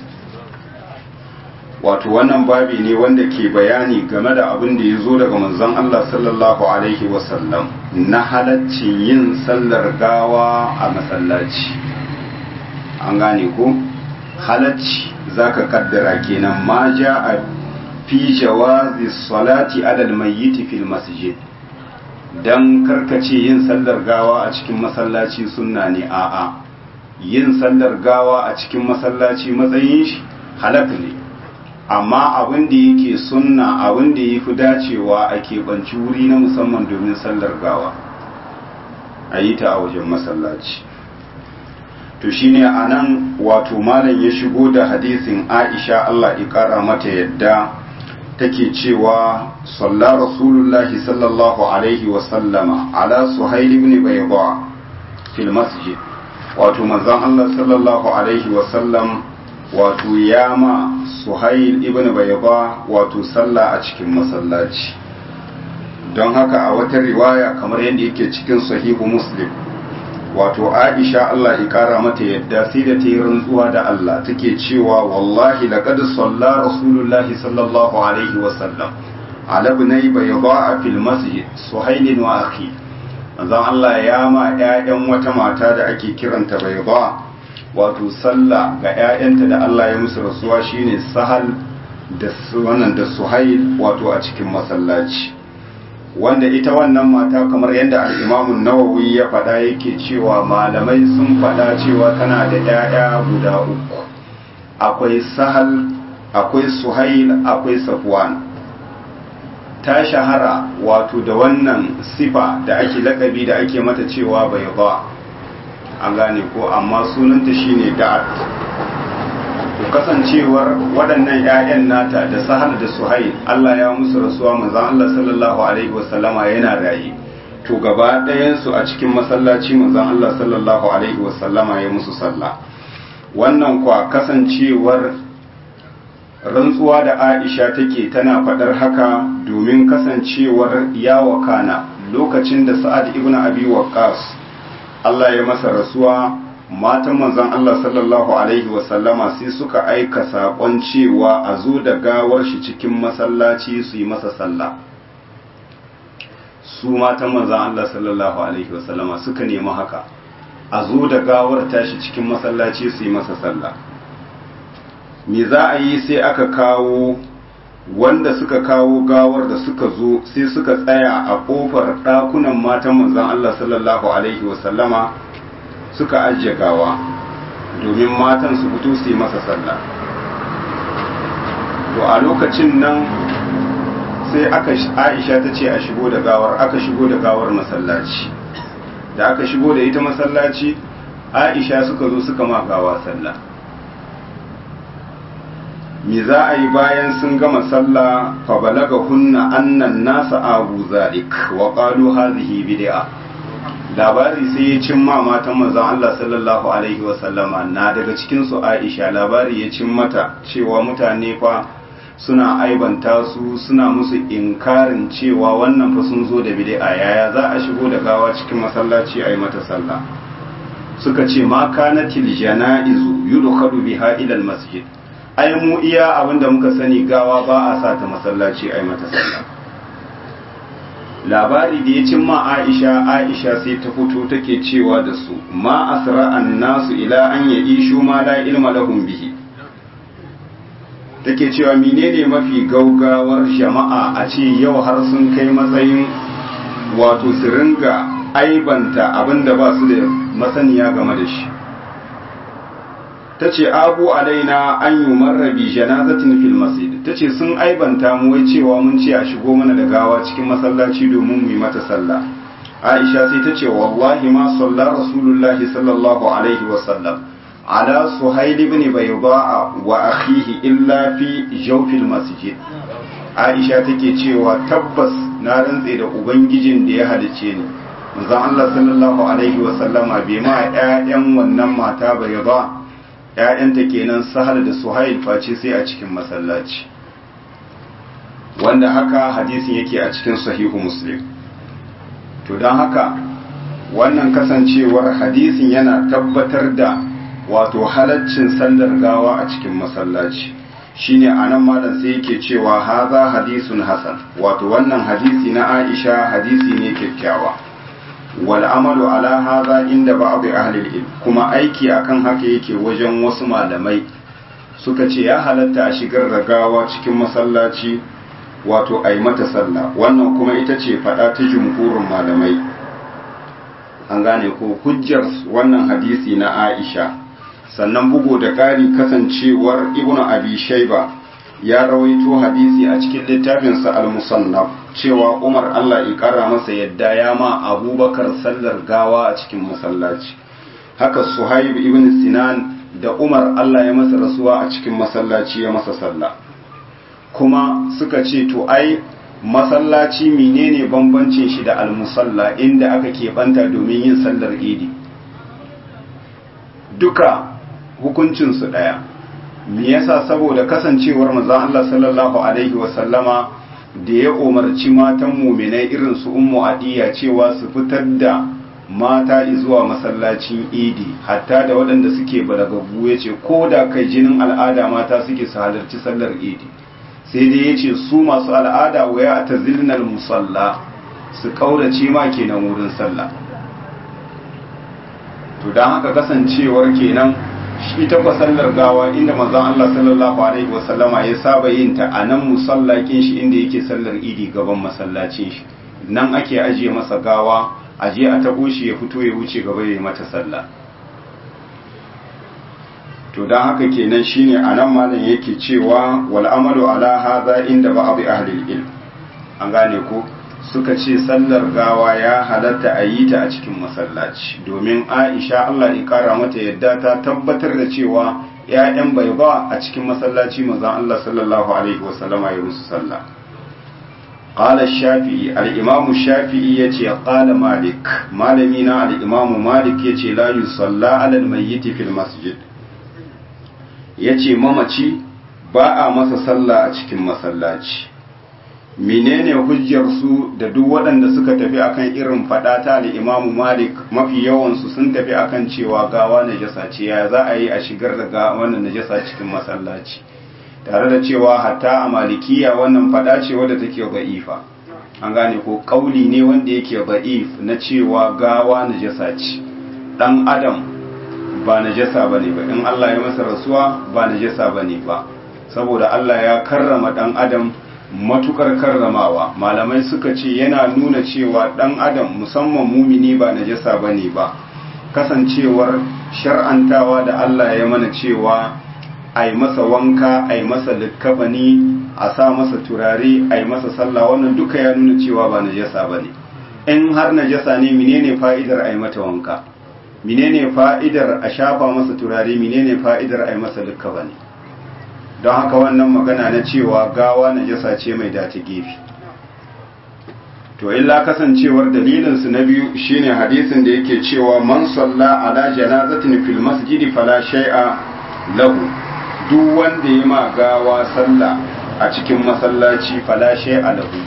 wato wannan babi ne wanda ke bayani game da abin da ya zo daga manzon Allah sallallahu alaihi wasallam na halaccin yin sallar gawa a masallaci. an gane ko halacci zaka kaddara kenan ma a fi jawazi salati ala almayyit fil masjid, dan karkace yin sallar gawa a cikin masallaci sunna ne, a'a yin sallar gawa a cikin masallaci matsayin shi halak ne, amma abin da yake sunna abin da ya fi dacewa a keɓanci wuri na musamman domin sallar gawa a yi ta a wajen masallaci. To shine a nan wato malam ya shigo da hadisin Aisha Allah ya ƙara mata yadda take cewa salla rasulullahi sallallahu alaihi wasallama ala suhail ibn bayda fil masjid, wato manzon Allah sallallahu alaihi wasallam wato yama suhail ibn bayda wato sallah a cikin masallaci. Don haka a wata riwaya kamar yadda yake cikin sahihu muslim, wato Aisha Allah ya kara mata yadda sai da ta yi rantsuwa da Allah take cewa wallahi laqad salla rasulullahi sallallahu alaihi wasallam ala ibnai bayda fil masjid suhail wa akhi. manzon Allah ya ma ƴaƴan wata mata da ake kiranta bayda wato sallah ga ƴaƴanta da Allah ya musu rasuwa shine sahal da wannan da suhail wato a cikin masallaci, wanda ita wannan mata kamar yadda al-Imam Nawawi ya faɗa yake cewa malamai sun faɗa cewa tana da ƴaƴa guda uku, akwai Sahal, akwai Suhail, akwai Safwan. Ta shahara wato da wannan sifa da ake lakabi da ake mata cewa bayda, an gane ko, amma sunanta shine Da'at. To kasancewar waɗannan ƴaƴan nata da Sahal da Suhail Allah ya musu rasuwa, manzon Allah sallallahu alaihi wasallama yana raye, to gaba ɗayan su a cikin masallaci manzon Allah sallallahu alaihi wasallama ya musu sallah. Wannan kwa kasancewar rantsuwa da Aisha take tana faɗar haka domin kasancewar ya wakana lokacin da Sa'ad ibn Abi Waqqas Allah ya masa rasuwa, matan manzon Allah sallallahu alaihi wasallama sai suka aika saƙon cewa a zo da gawar shi cikin masallaci su yi masa sallah. Su matan manzon Allah sallallahu alaihi wasallama suka nemi haka, a zo da gawar tashi cikin masallaci su yi masa sallah. Me za a yi? Sai aka kawo wanda suka kawo gawar da suka zo sai suka tsaya a ƙofar ɗakunan matan manzon Allah sallallahu alaihi wasallama suka ajiye gawa domin matan su fito su yi masa sallah. To a lokacin nan sai aka Aisha ta ce a shigo da gawar, aka shigo da gawar masallaci. Da aka shigo da ita masallaci, Aisha suka zo suka ma gawa sallah. Me za a yi bayan sun gama sallah? Fa balaga hunna annan nasa abu zalik wa qalu hadhihi bid'a. Labari sai ya cimma matan manzon Allah sallallahu alaihi wa sallama, na daga cikin su Aisha, labari ya cin mata cewa mutane fa suna aibanta su, suna musu inkarin cewa wannan fa sun zo da bid'a, yaya za a shigo da gawa cikin masallaci a yi mata sallah. Suka ce ma kanatil janaizu yudkhalu biha ila al masjid, ai mu iya abinda muka sani gawa ba a sa ta masallaci a yi mata sallah. Labari da ya cimma Aisha, Aisha sai ta fito take cewa da su ma asra annasu ila an ya'ishu ma la ilma lahum bihi, take cewa menene mafi gaugawar jama'a a ce yau har sun kai matsayin wato su ringa aibanta abinda ba su da masaniya game da shi. Ta ce abu alaina an yi marrabi janazatin fil masjid, ta ce sun aibanta mu wai cewa mun ce a shigo mana da gawa cikin masallaci domin mu yi mata sallah. Aisha sai ta ce wallahi ma salla rasulullahi sallallahu alaihi wasallam ala suhail ibn bayda wa akhihi illa fi jawfil masjid. Aisha take cewa tabbas na rantse da ubangijin da ya halice ni, manzon Allah sallallahu alaihi wasallama bai ma ƴaƴan wannan mata bayda, ‘ya'yanta kenan Sahal da Suhail, face sai a cikin masallaci, wanda haka hadisin yake a cikin sahihu Muslim. To don haka wannan kasancewar hadisin yana tabbatar da wato halaccin sallar gawa a cikin masallaci, shine anan malam sai yake cewa haza hadisun hasan, wato wannan hadisi na Aisha hadisi ne kyakkyawa. wal amalu ala hadha inda ba'd ahli al-ilm, kuma aiki akan haka yake wajen wasu malamai, suka ce ya halatta a shigar da gawa cikin masallaci wato ai mata sallah. Wannan kuma ita ce fada ta jumhurin malamai. an gane ko hujjar wannan hadisi na Aisha. Sannan bugu da ƙari kasancewar Ibn Abi Shayba ya rawaito hadisi a cikin littafinsa al-Musannaf cewa Umar Allah ya kara masa yadda ya ma Abubakar sallar gawa a cikin masallaci. Haka Suhaib ibn Sinan da Umar Allah ya masa rasuwa a cikin masallaci ya masa sallah. Kuma suka ce to ai masallaci menene bambancin shi da al-musalla inda aka keɓanta domin yin sallar idi? Duka hukuncinsu ɗaya. Me yasa? Saboda kasancewar manzon Allah sallallahu alaihi wasallama da ya umarci matan muminai irin su Ummu Adiya cewa su fitar da mata zuwa masallacin idi, hatta da waɗanda suke balagaggu yace ko da kai jinin al'ada mata suke su halarci sallar idi, sai dai yace su masu al'ada waya atazilnal musalla su kaurace ma kenan wurin sallah. To dan haka kasancewar kenan ita kwa sallar gawa inda manzon Allah sallallahu alaihi wasallama ya saba yin ta a nan musallakin shi inda yake sallar idi gaban masallacin shi, nan ake ajiye masa gawa, aje a tabo shi ya fito ya wuce gaba ya yi mata sallah. To dan haka kenan shine anan malam yake cewa wal amalu ala hadha inda ba'd ahli ilm, an gane ko suka ce sallar gawa ya halatta a yi ta a cikin masallaci, domin Aisha Allah ya kara mata yadda ta tabbatar da cewa ‘ya'yan bai ba a cikin masallaci mazan Allah sallallahu Alaihi wasallama ya musu sallah. Ƙala shafi'i, al'imamu shafi'i ya ce ƙala malik, malamina al'imamu malik ya ce layu salla alal mayyiti fil masjid, ya ce mamaci ba a masa sallah a cikin masallaci. Menene hujjar su da duk waɗanda suka tafi akan irin faɗa ta da Imam Malik, mafi yawansu sun tafi akan cewa gawa najasa ce, ya za a yi a shigar da ga wannan najasa cikin masallaci, tare da cewa hatta a malikiya wannan faɗa ce wadda take da'ifa, an gane ko kauli ne wanda yake da'if na cewa gawa najasa ce, dan adam ba najasa bane ba, in Allah ya masa rasuwa ba najasa bane ba, saboda Allah ya karrama dan adam matukar karramawa. Malamai suka ce yana nuna cewa dan adam musamman mumini ba najasa bane ba, kasancewar shar'antawa da Allah ya mana cewa ai masa wanka, ai masa likkafani, a sa masa turare, ai masa sallah, wannan duka ya nuna cewa ba najasa bane. In har najasa ne menene fa'idar ai mata wanka, menene fa'idar a shafa masa turare, menene fa'idar ai masa likkafani? Don haka wannan magana na cewa gawa najasa ce mai dace gefe. To illa kasancewar dalilinsu na biyu shine hadisin da yake cewa man salla ala janazatin fil masjidi fala shay'a lahu, duk wanda ya ma gawa sallah a cikin masallaci fala shay'a lahu,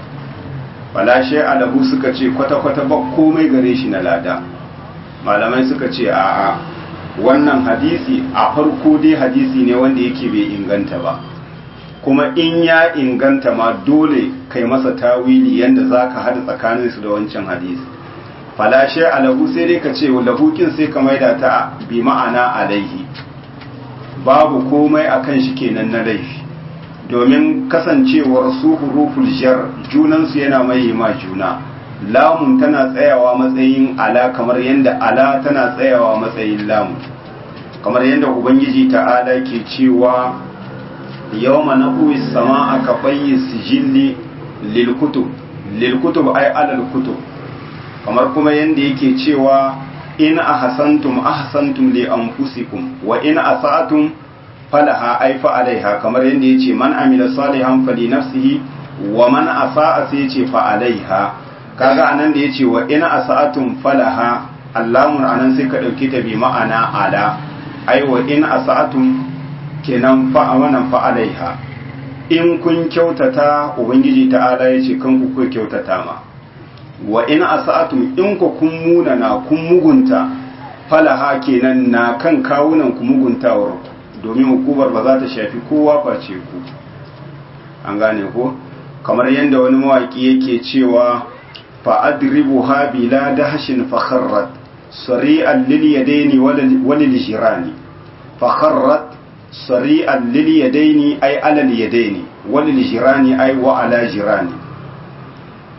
fala shay'a lahu suka ce kwata kwata ba komai gare shi na lada. Malamai suka ce a'a, wannan hadisi a farko dai hadisi ne wanda yake bai inganta ba, kuma in ya inganta ma dole kai masa tawili yanda zaka hada tsakanin su da wancan hadisi. Falashe alahu sai dai ka ce lahukin sai ka maida ta bi ma'ana alaihi, babu komai akan shi kenan na laifi, domin kasancewar su huruful jar junan su yana mai ma juna. Lamun tana tsayawa matsayin ala kamar yadda ala tana tsayawa matsayin lamun, kamar yadda ubangiji ta'ala ke cewa yawma naqwi as-samaa ka bayyi sijilli lil kutub lil kutub ay alal kutub, kamar kuma yadda yake cewa in ahsantum ahsantum li anfusikum wa in asa'tum falaha ay fa alaiha, kamar yadda yace man amila salihan fali nafsihi wa man asa'a sai yace fa alaiha. Kaga anan da yace wa in asa'atum falaha, allamun anan sai ka dauke ta bi ma'ana ala, ai wa in asa'atum kenan fa wannan fa alaiha, in kun kyautata ubangiji ta'ala yace kan ku ku kyautata ma, wa in asa'atum in ku kun munana kun mugunta falaha kenan na kan kawunan ku muguntawar, domin hukumar ba za ta shafi kowa face ku, an gane ko? Kamar yadda wani mawaki yake cewa فأدربها بلا دهش فخرت سريعا لليدين وللجيران، فخرت سريعا لليدين أي على اليدين وللجيران أي وعلى جيران.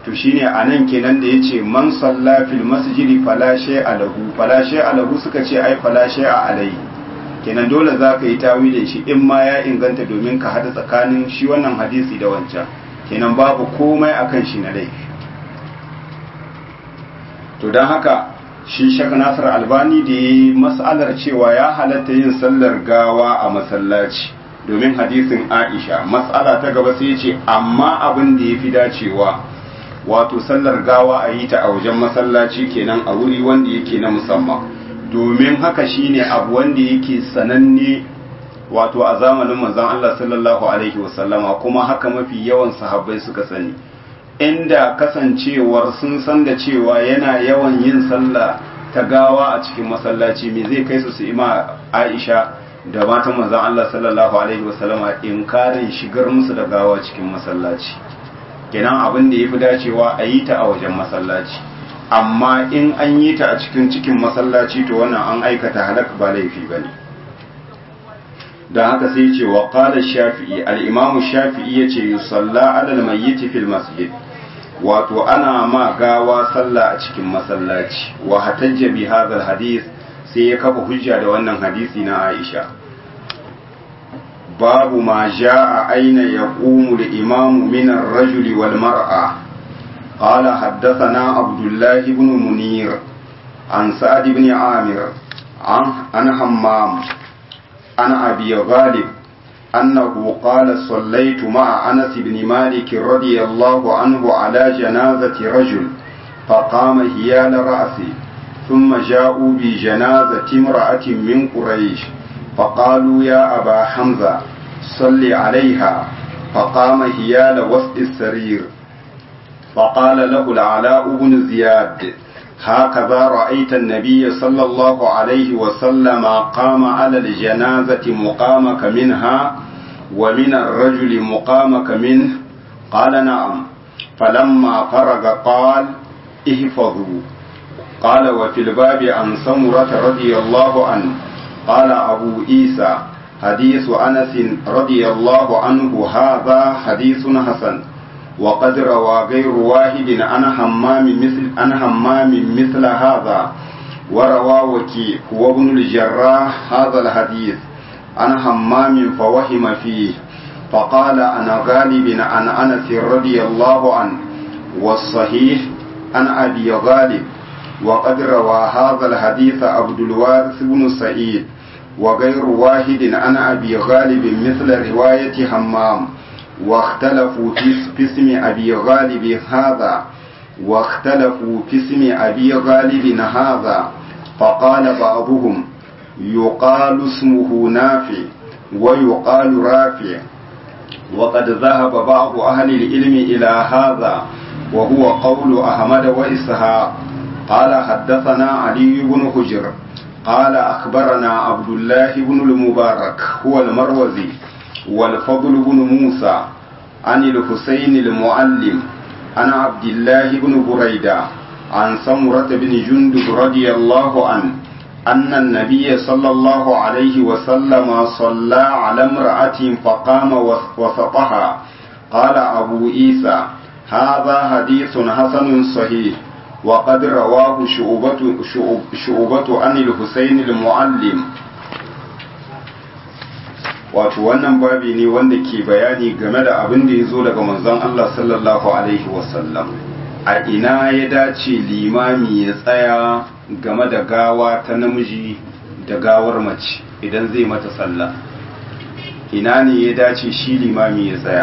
to shine anan kenan da yace man salla fil masjidi fala shay'a lahu fala shay'a lahu suka ce ai fala shay'a alai kenan dole zaka yi tawilin shi in ma ya inganta domin ka hada tsakanin shi wannan hadisi da wancan kenan babu komai akan shi na laifi to dan haka shi Sheikh Nasir Albani da yi mas'alar cewa ya halatta yin sallar gawa a masallaci domin hadisin Aisha mas'ala ta gaba sai ce amma abin da yafi dacewa wato sallar gawa a yi ta a wajen masallaci kenan a wuri wanda yake na musamman domin haka shine abu wanda yake sananne wato a zamanin manzon Allah sallallahu alaihi wasallama kuma haka mafi yawan sahabbai suka sani inda kasancewar sun san da cewa yana yawan yin sallah ta gawa a cikin masallaci me zai kai su su ima Aisha da matan manzon Allah sallallahu alaihi wasallama inkarin shigar musu da gawa cikin masallaci kenan abin da yafi dacewa a yi ta a wajen masallaci amma in an yi ta a cikin cikin masallaci to wannan an aikata halak ba laifi bane dan haka sai ce wa qala shafi'i al-imam shafi'i yace yusalla ala al-mayyit fil masjid wato ana ma gawa sallah a cikin masallaci wa hatajja bi hadha al-hadith sai ya kafa hujja da wannan hadisi na Aisha babu ma jaa aina yaqumu al-imam min ar-rajuli wal mar'a قال حدثنا عبد الله بن منير عن سعد بن عامر عن عن حمام عن أبي غالب أنه قال صليت مع أنس بن مالك رضي الله عنه على جنازة رجل فقام هيال رأسي ثم جاءوا بجنازة امرأة من قريش فقالوا يا أبا حمزة صل عليها فقام هيال وسط السرير فقال له العلاء بن زياد هكذا رأيت النبي صلى الله عليه وسلم قام على الجنازة مقامك منها ومن الرجل مقامك منه قال نعم فلما فرغ قال احفظوا قال وفي الباب عن سمرة رضي الله عنه قال أبو عيسى حديث أنس رضي الله عنه هذا حديث حسن وقد روى غير واحد عن حمام مثل عن حمام مثل هذا وروى وكيع هو ابن الجراح هذا الحديث عن حمام فوهم فيه فقال أنا غالب عن أنس رضي الله عنه والصحيح عن أبي غالب وقد روى هذا الحديث عبد الوارث بن سعيد وغير واحد عن أبي غالب مثل رواية حمام واختلفوا في اسم أبي غالب هذا واختلفوا في اسم أبي غالب هذا فقال بعضهم يقال اسمه نافع ويقال رافع وقد ذهب بعض أهل العلم إلى هذا وهو قول أحمد وإسحاق قال حدثنا علي بن حجر قال أخبرنا عبد الله بن المبارك هو المروزي والفضل بن موسى عن الحسين المعلم عن عبد الله بن بريدة عن سمرة بن جندب رضي الله عنه أن النبي صلى الله عليه وسلم صلى على امرأة فقام وسطها قال أبو عيسى هذا حديث حسن صحيح وقد رواه شعبة, شعبة عن الحسين المعلم. wato wannan babi ne wanda ke bayani game da abin da ya zo daga manzon Allah sallallahu alaihi wasallam a ina ya dace limami ya tsaya game da gawa ta namiji da gawar mace idan zai mata sallah ina ne ya dace shi limami ya tsaya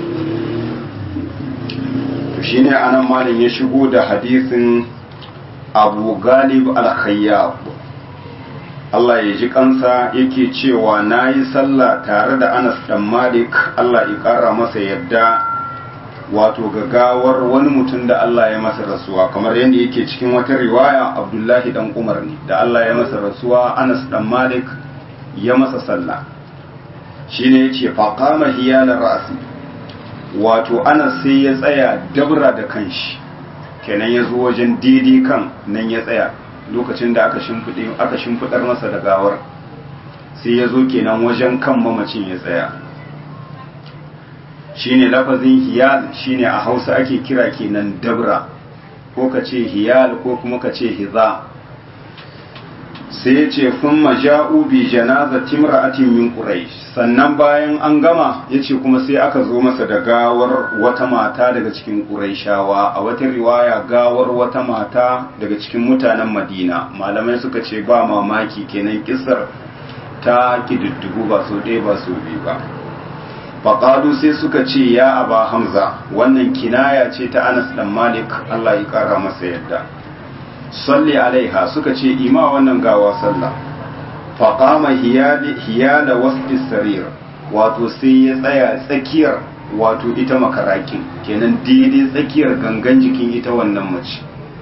to shine anan malam ya shigo da hadisin Abu Galib al-Khayyab Allah ya ji kansa yake cewa na yi sallah tare da Anas dan Malik Allah ya ƙara masa yadda wato gagawar wani mutum da Allah ya masa rasuwa kamar yadda yake cikin wata riwaya Abdullahi dan Umar ne da Allah ya masa rasuwa Anas dan Malik ya masa sallah shine yace faqama hiyala ra'si wato Anas sai ya tsaya dabra da kanshi kenan ya zo wajen daidai kan nan ya tsaya lokacin da aka shimfiɗe aka shimfiɗar masa da gawar sai ya zo kenan wajen kan mamacin ya tsaya shine lafazin hiyal shine a Hausa ake kira kenan dabra ko ka ce hiyal ko kuma ka ce hiza. sai ya ce sun maja'u bi janazati imra'atin min quraish, sannan bayan an gama yace kuma sai aka zo masa da gawar wata mata daga cikin quraishawa, a wata riwaya gawar wata mata daga cikin mutanen Madina. Malamai suka ce ba mamaki kenan kissar ta kididdigu ba so ɗaya ba so biyu ba. faƙalu sai suka ce ya aba hamza, wannan kinaya ce ta Anas dan Malik Allah ya ƙara masa yadda. salli alaiha, suka ce ima wannan gawa sallah. faqama hiyala wasfi sarir, wato sai ya tsaya tsakiyar wato ita makarakin, kenan daidai tsakiyar gangan jikin ita wannan mace.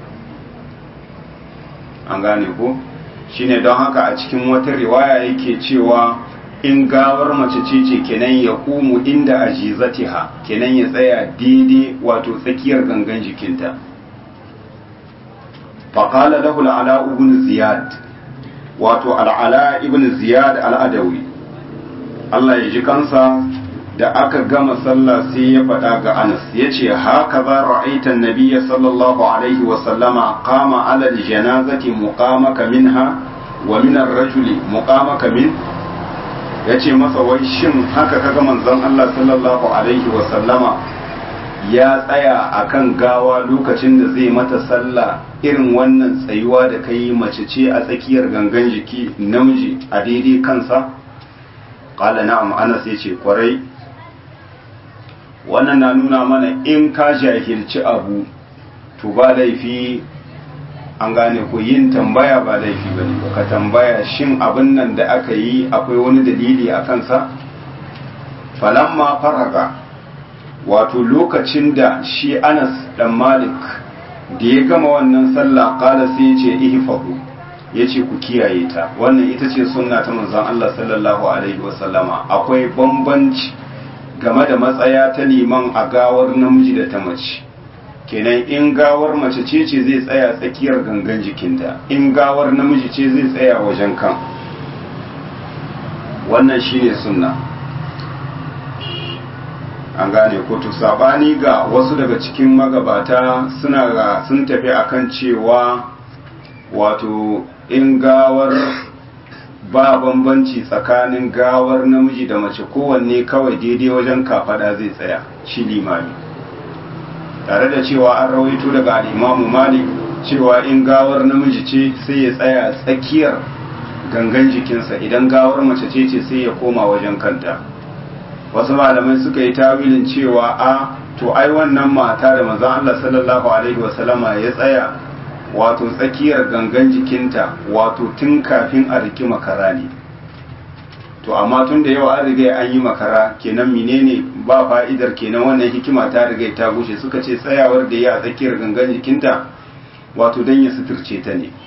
an gane ko shine don haka a cikin wata riwaya yake cewa in gawar mace ce ce kenan ya kumu inda ajizatiha, kenan ya tsaya daidai wato tsakiyar gangan jikinta. faqala lahu al-ala ibn ziyad, wato al-ala ibn ziyad al-adawi Allah ya ji kansa, da aka gama sallah sai ya faɗa ga Anas yace haka za ra'aita an-nabiyya sallallahu alaihi wa sallama qama ala al-janazati muqamaka minha wa min ar-rajuli muqamaka min, ya ce masa wai shin haka kaga manzon Allah sallallahu alaihi wasallama ya tsaya akan gawa lokacin da zai mata sallah irin wannan tsayuwa da kai, mace ce a tsakiyar gangan jiki namiji a daidai kansa? qala na'am, Anas ya ce kwarai. wannan na nuna mana in ka jahilci abu to ba laifi, an gane ko yin tambaya ba laifi ba ne, ka tambaya shin abin nan da aka yi akwai wani dalili a kansa. falamma faraga, wato lokacin da shi Anas dan Malik da ya gama wannan sallah kala sai ya ce ihfazu, ya ce ku kiyaye ta. wannan ita ce sunna ta manzon Allah sallallahu alaihi wasallama. akwai bambanci game da matsaya ta liman a gawar namiji da ta mace. kenan in gawar mace ce ce zai tsaya tsakiyar gangan jikinta, in gawar namiji ce zai tsaya wajen kan. wannan shine sunna. an gane ko to sabani ga wasu daga cikin magabata suna ga sun tafi akan cewa wato in gawar ba bambanci tsakanin gawar namiji da mace, kowanne kawai daidai wajen kafada zai tsaya shi limami, tare da cewa an rawaito daga al'imamu Malik cewa in gawar namiji ce sai ya tsaya tsakiyar gangan jikinsa, idan gawar mace ce ce sai ya koma wajen kanta. wasu malamai suka yi tawilin cewa a to ai wannan mata da manzon Allah sallallahu alaihi wasallama ya tsaya wato tsakiyar gangan jikinta wato tun kafin a riki makara ne. to amma tun da yawa an riga an yi makara, kenan menene ba fa'idar, kenan wannan hikima ta riga ta gushe. suka ce tsayawar da ya a tsakiyar gangan jikinta wato dan ya suturce ta ne.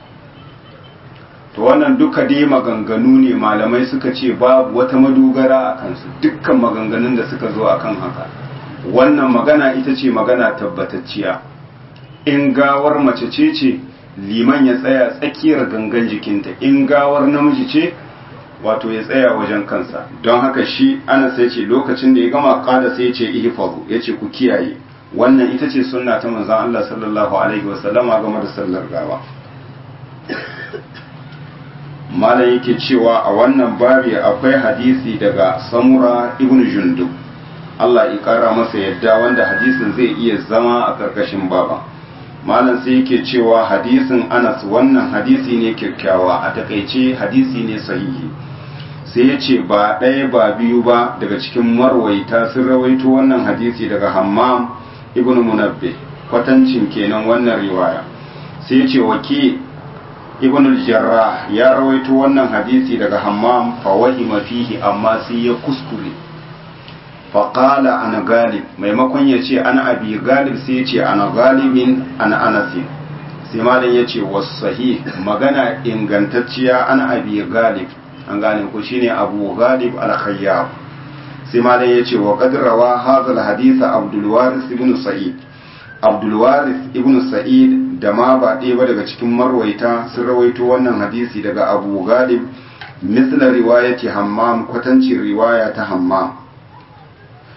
to wannan duka dai maganganu ne, malamai suka ce babu wata madogara a kansu, dukkan maganganun da suka zo akan haka. wannan magana ita ce magana tabbatacciya. in gawar mace ce ce liman ya tsaya tsakiyar gangan jikinta, in gawar namiji ce wato ya tsaya wajen kansa. don haka shi ana sai ce lokacin da ya gama kada sai ya ce ihfazu, ya ce ku kiyaye. wannan ita ce sunna ta manzon Allah sallallahu alaihi wasallama game da sallar gawa. malam yake cewa a wannan babi akwai hadisi daga Samura ibn Jundub, Allah ya kara masa yadda, wanda hadisin zai iya zama a karkashin baba. malam sai yake cewa hadisin Anas wannan hadisi ne kyakkyawa, a takaice hadisi ne sahihi. sai ya ce ba ɗaya ba biyu ba daga cikin marwaita sun rawaito wannan hadisi daga Hammam ibn Munabbih, kwatancin kenan wannan riwaya. sai ya ce waki ibn al-Jarrah ya rawaito wannan hadisi daga Hammam fa wahima fihi, amma sai ya kuskure. fa qala ana galib, maimakon ya ce ana abi galib sai ya ce ana galibin ana Anas. sai malam ya ce was sahih, magana ingantacciya ana abi galib, an gane ko shine Abu Galib al-Khayyab. sai malam ya ce wa qad rawa hadha al-hadith Abdul Waris ibn Sa'id, Abdul Waris ibn Sa'id da ma ba ɗaya ba daga cikin marwaita sun rawaito wannan hadisi daga Abu Galib, misla riwayati Hammam, kwatancin riwaya ta Hammam.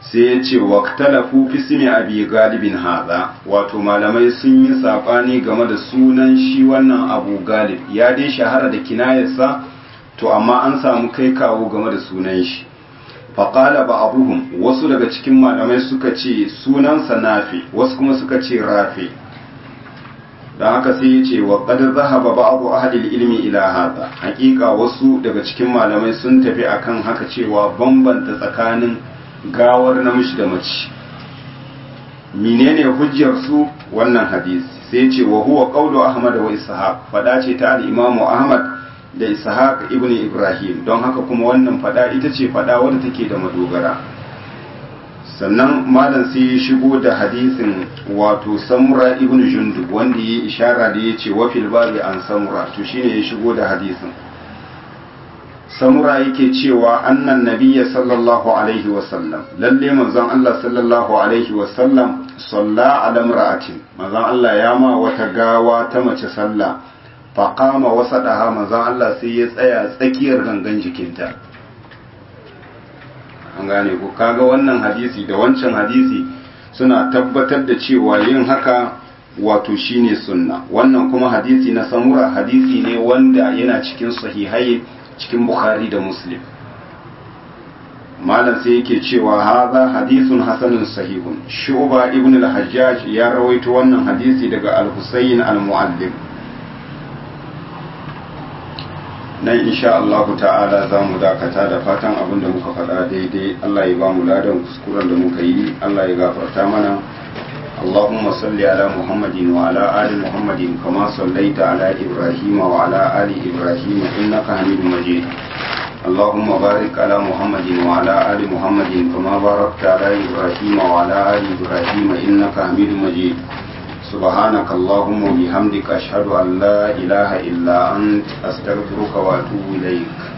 sai ya ce waqtalafu fi ismi abi galibin hadha, wato malamai sun yi sabani game da sunan shi wannan abu galib. Ya dai shahara da kinayarsa, to amma an samu kai kawo game da sunan shi. faqala ba'dhum, wasu daga cikin malamai suka ce sunansa nafi, wasu kuma suka ce rafi. dan haka sai ya ce wa qad zahaba ba'du ahli ilmi ila hadha, hakika wasu daga cikin malamai sun tafi akan haka cewa bambanta tsakanin gawar namiji da mace. menene hujjar su? wannan hadisi sai ya ce wa huwa qawlu ahmad wa ishaq, fada ce ta al-imamu ahmad da ishaq ibn ibrahim, don haka kuma wannan fada ita ce fada wadda take da madogara. sannan malam sai ya shigo da hadisin wato samura ibn jundub wanda ya ishara da ya ce wa fil babi an samura, to shine ya shigo da hadisin. samura yake cewa annan nabiyya sallallahu alaihi wasallam, lalle manzon Allah sallallahu alaihi wasallam salla ala imra'atin, manzon Allah ya ma wata gawa ta mace sallah, fa qama wasadaha, manzon Allah sai ya tsaya tsakiyar gangan jikinta. an gane ku, kaga wannan hadisi da wancan hadisi suna tabbatar da cewa yin haka wato shine sunna. wannan kuma hadisi na samura hadisi ne wanda yana cikin sahihai, cikin bukhari da muslim. malam sai yake cewa hadha hadithun hasanun sahihun. shu'ba ibn al-hajjaj ya rawaito wannan hadisi daga al-husayn al-muallim. nan insha Allah ta'ala za mu dakata, da fatan abin da muka faɗa daidai Allah ya ba mu ladan kuskuren da muka yi, Allah ya gafarta mana. اللهم صل على محمد وعلى آل محمد كما صليت على إبراهيم وعلى آل إبراهيم إنك حميد مجيد. اللهم بارك على محمد وعلى آل محمد كما باركت على إبراهيم وعلى آل إبراهيم إنك حميد مجيد. سبحانك اللهم وبحمدك أشهد أن لا إله إلا أنت أستغفرك وأتوب إليك.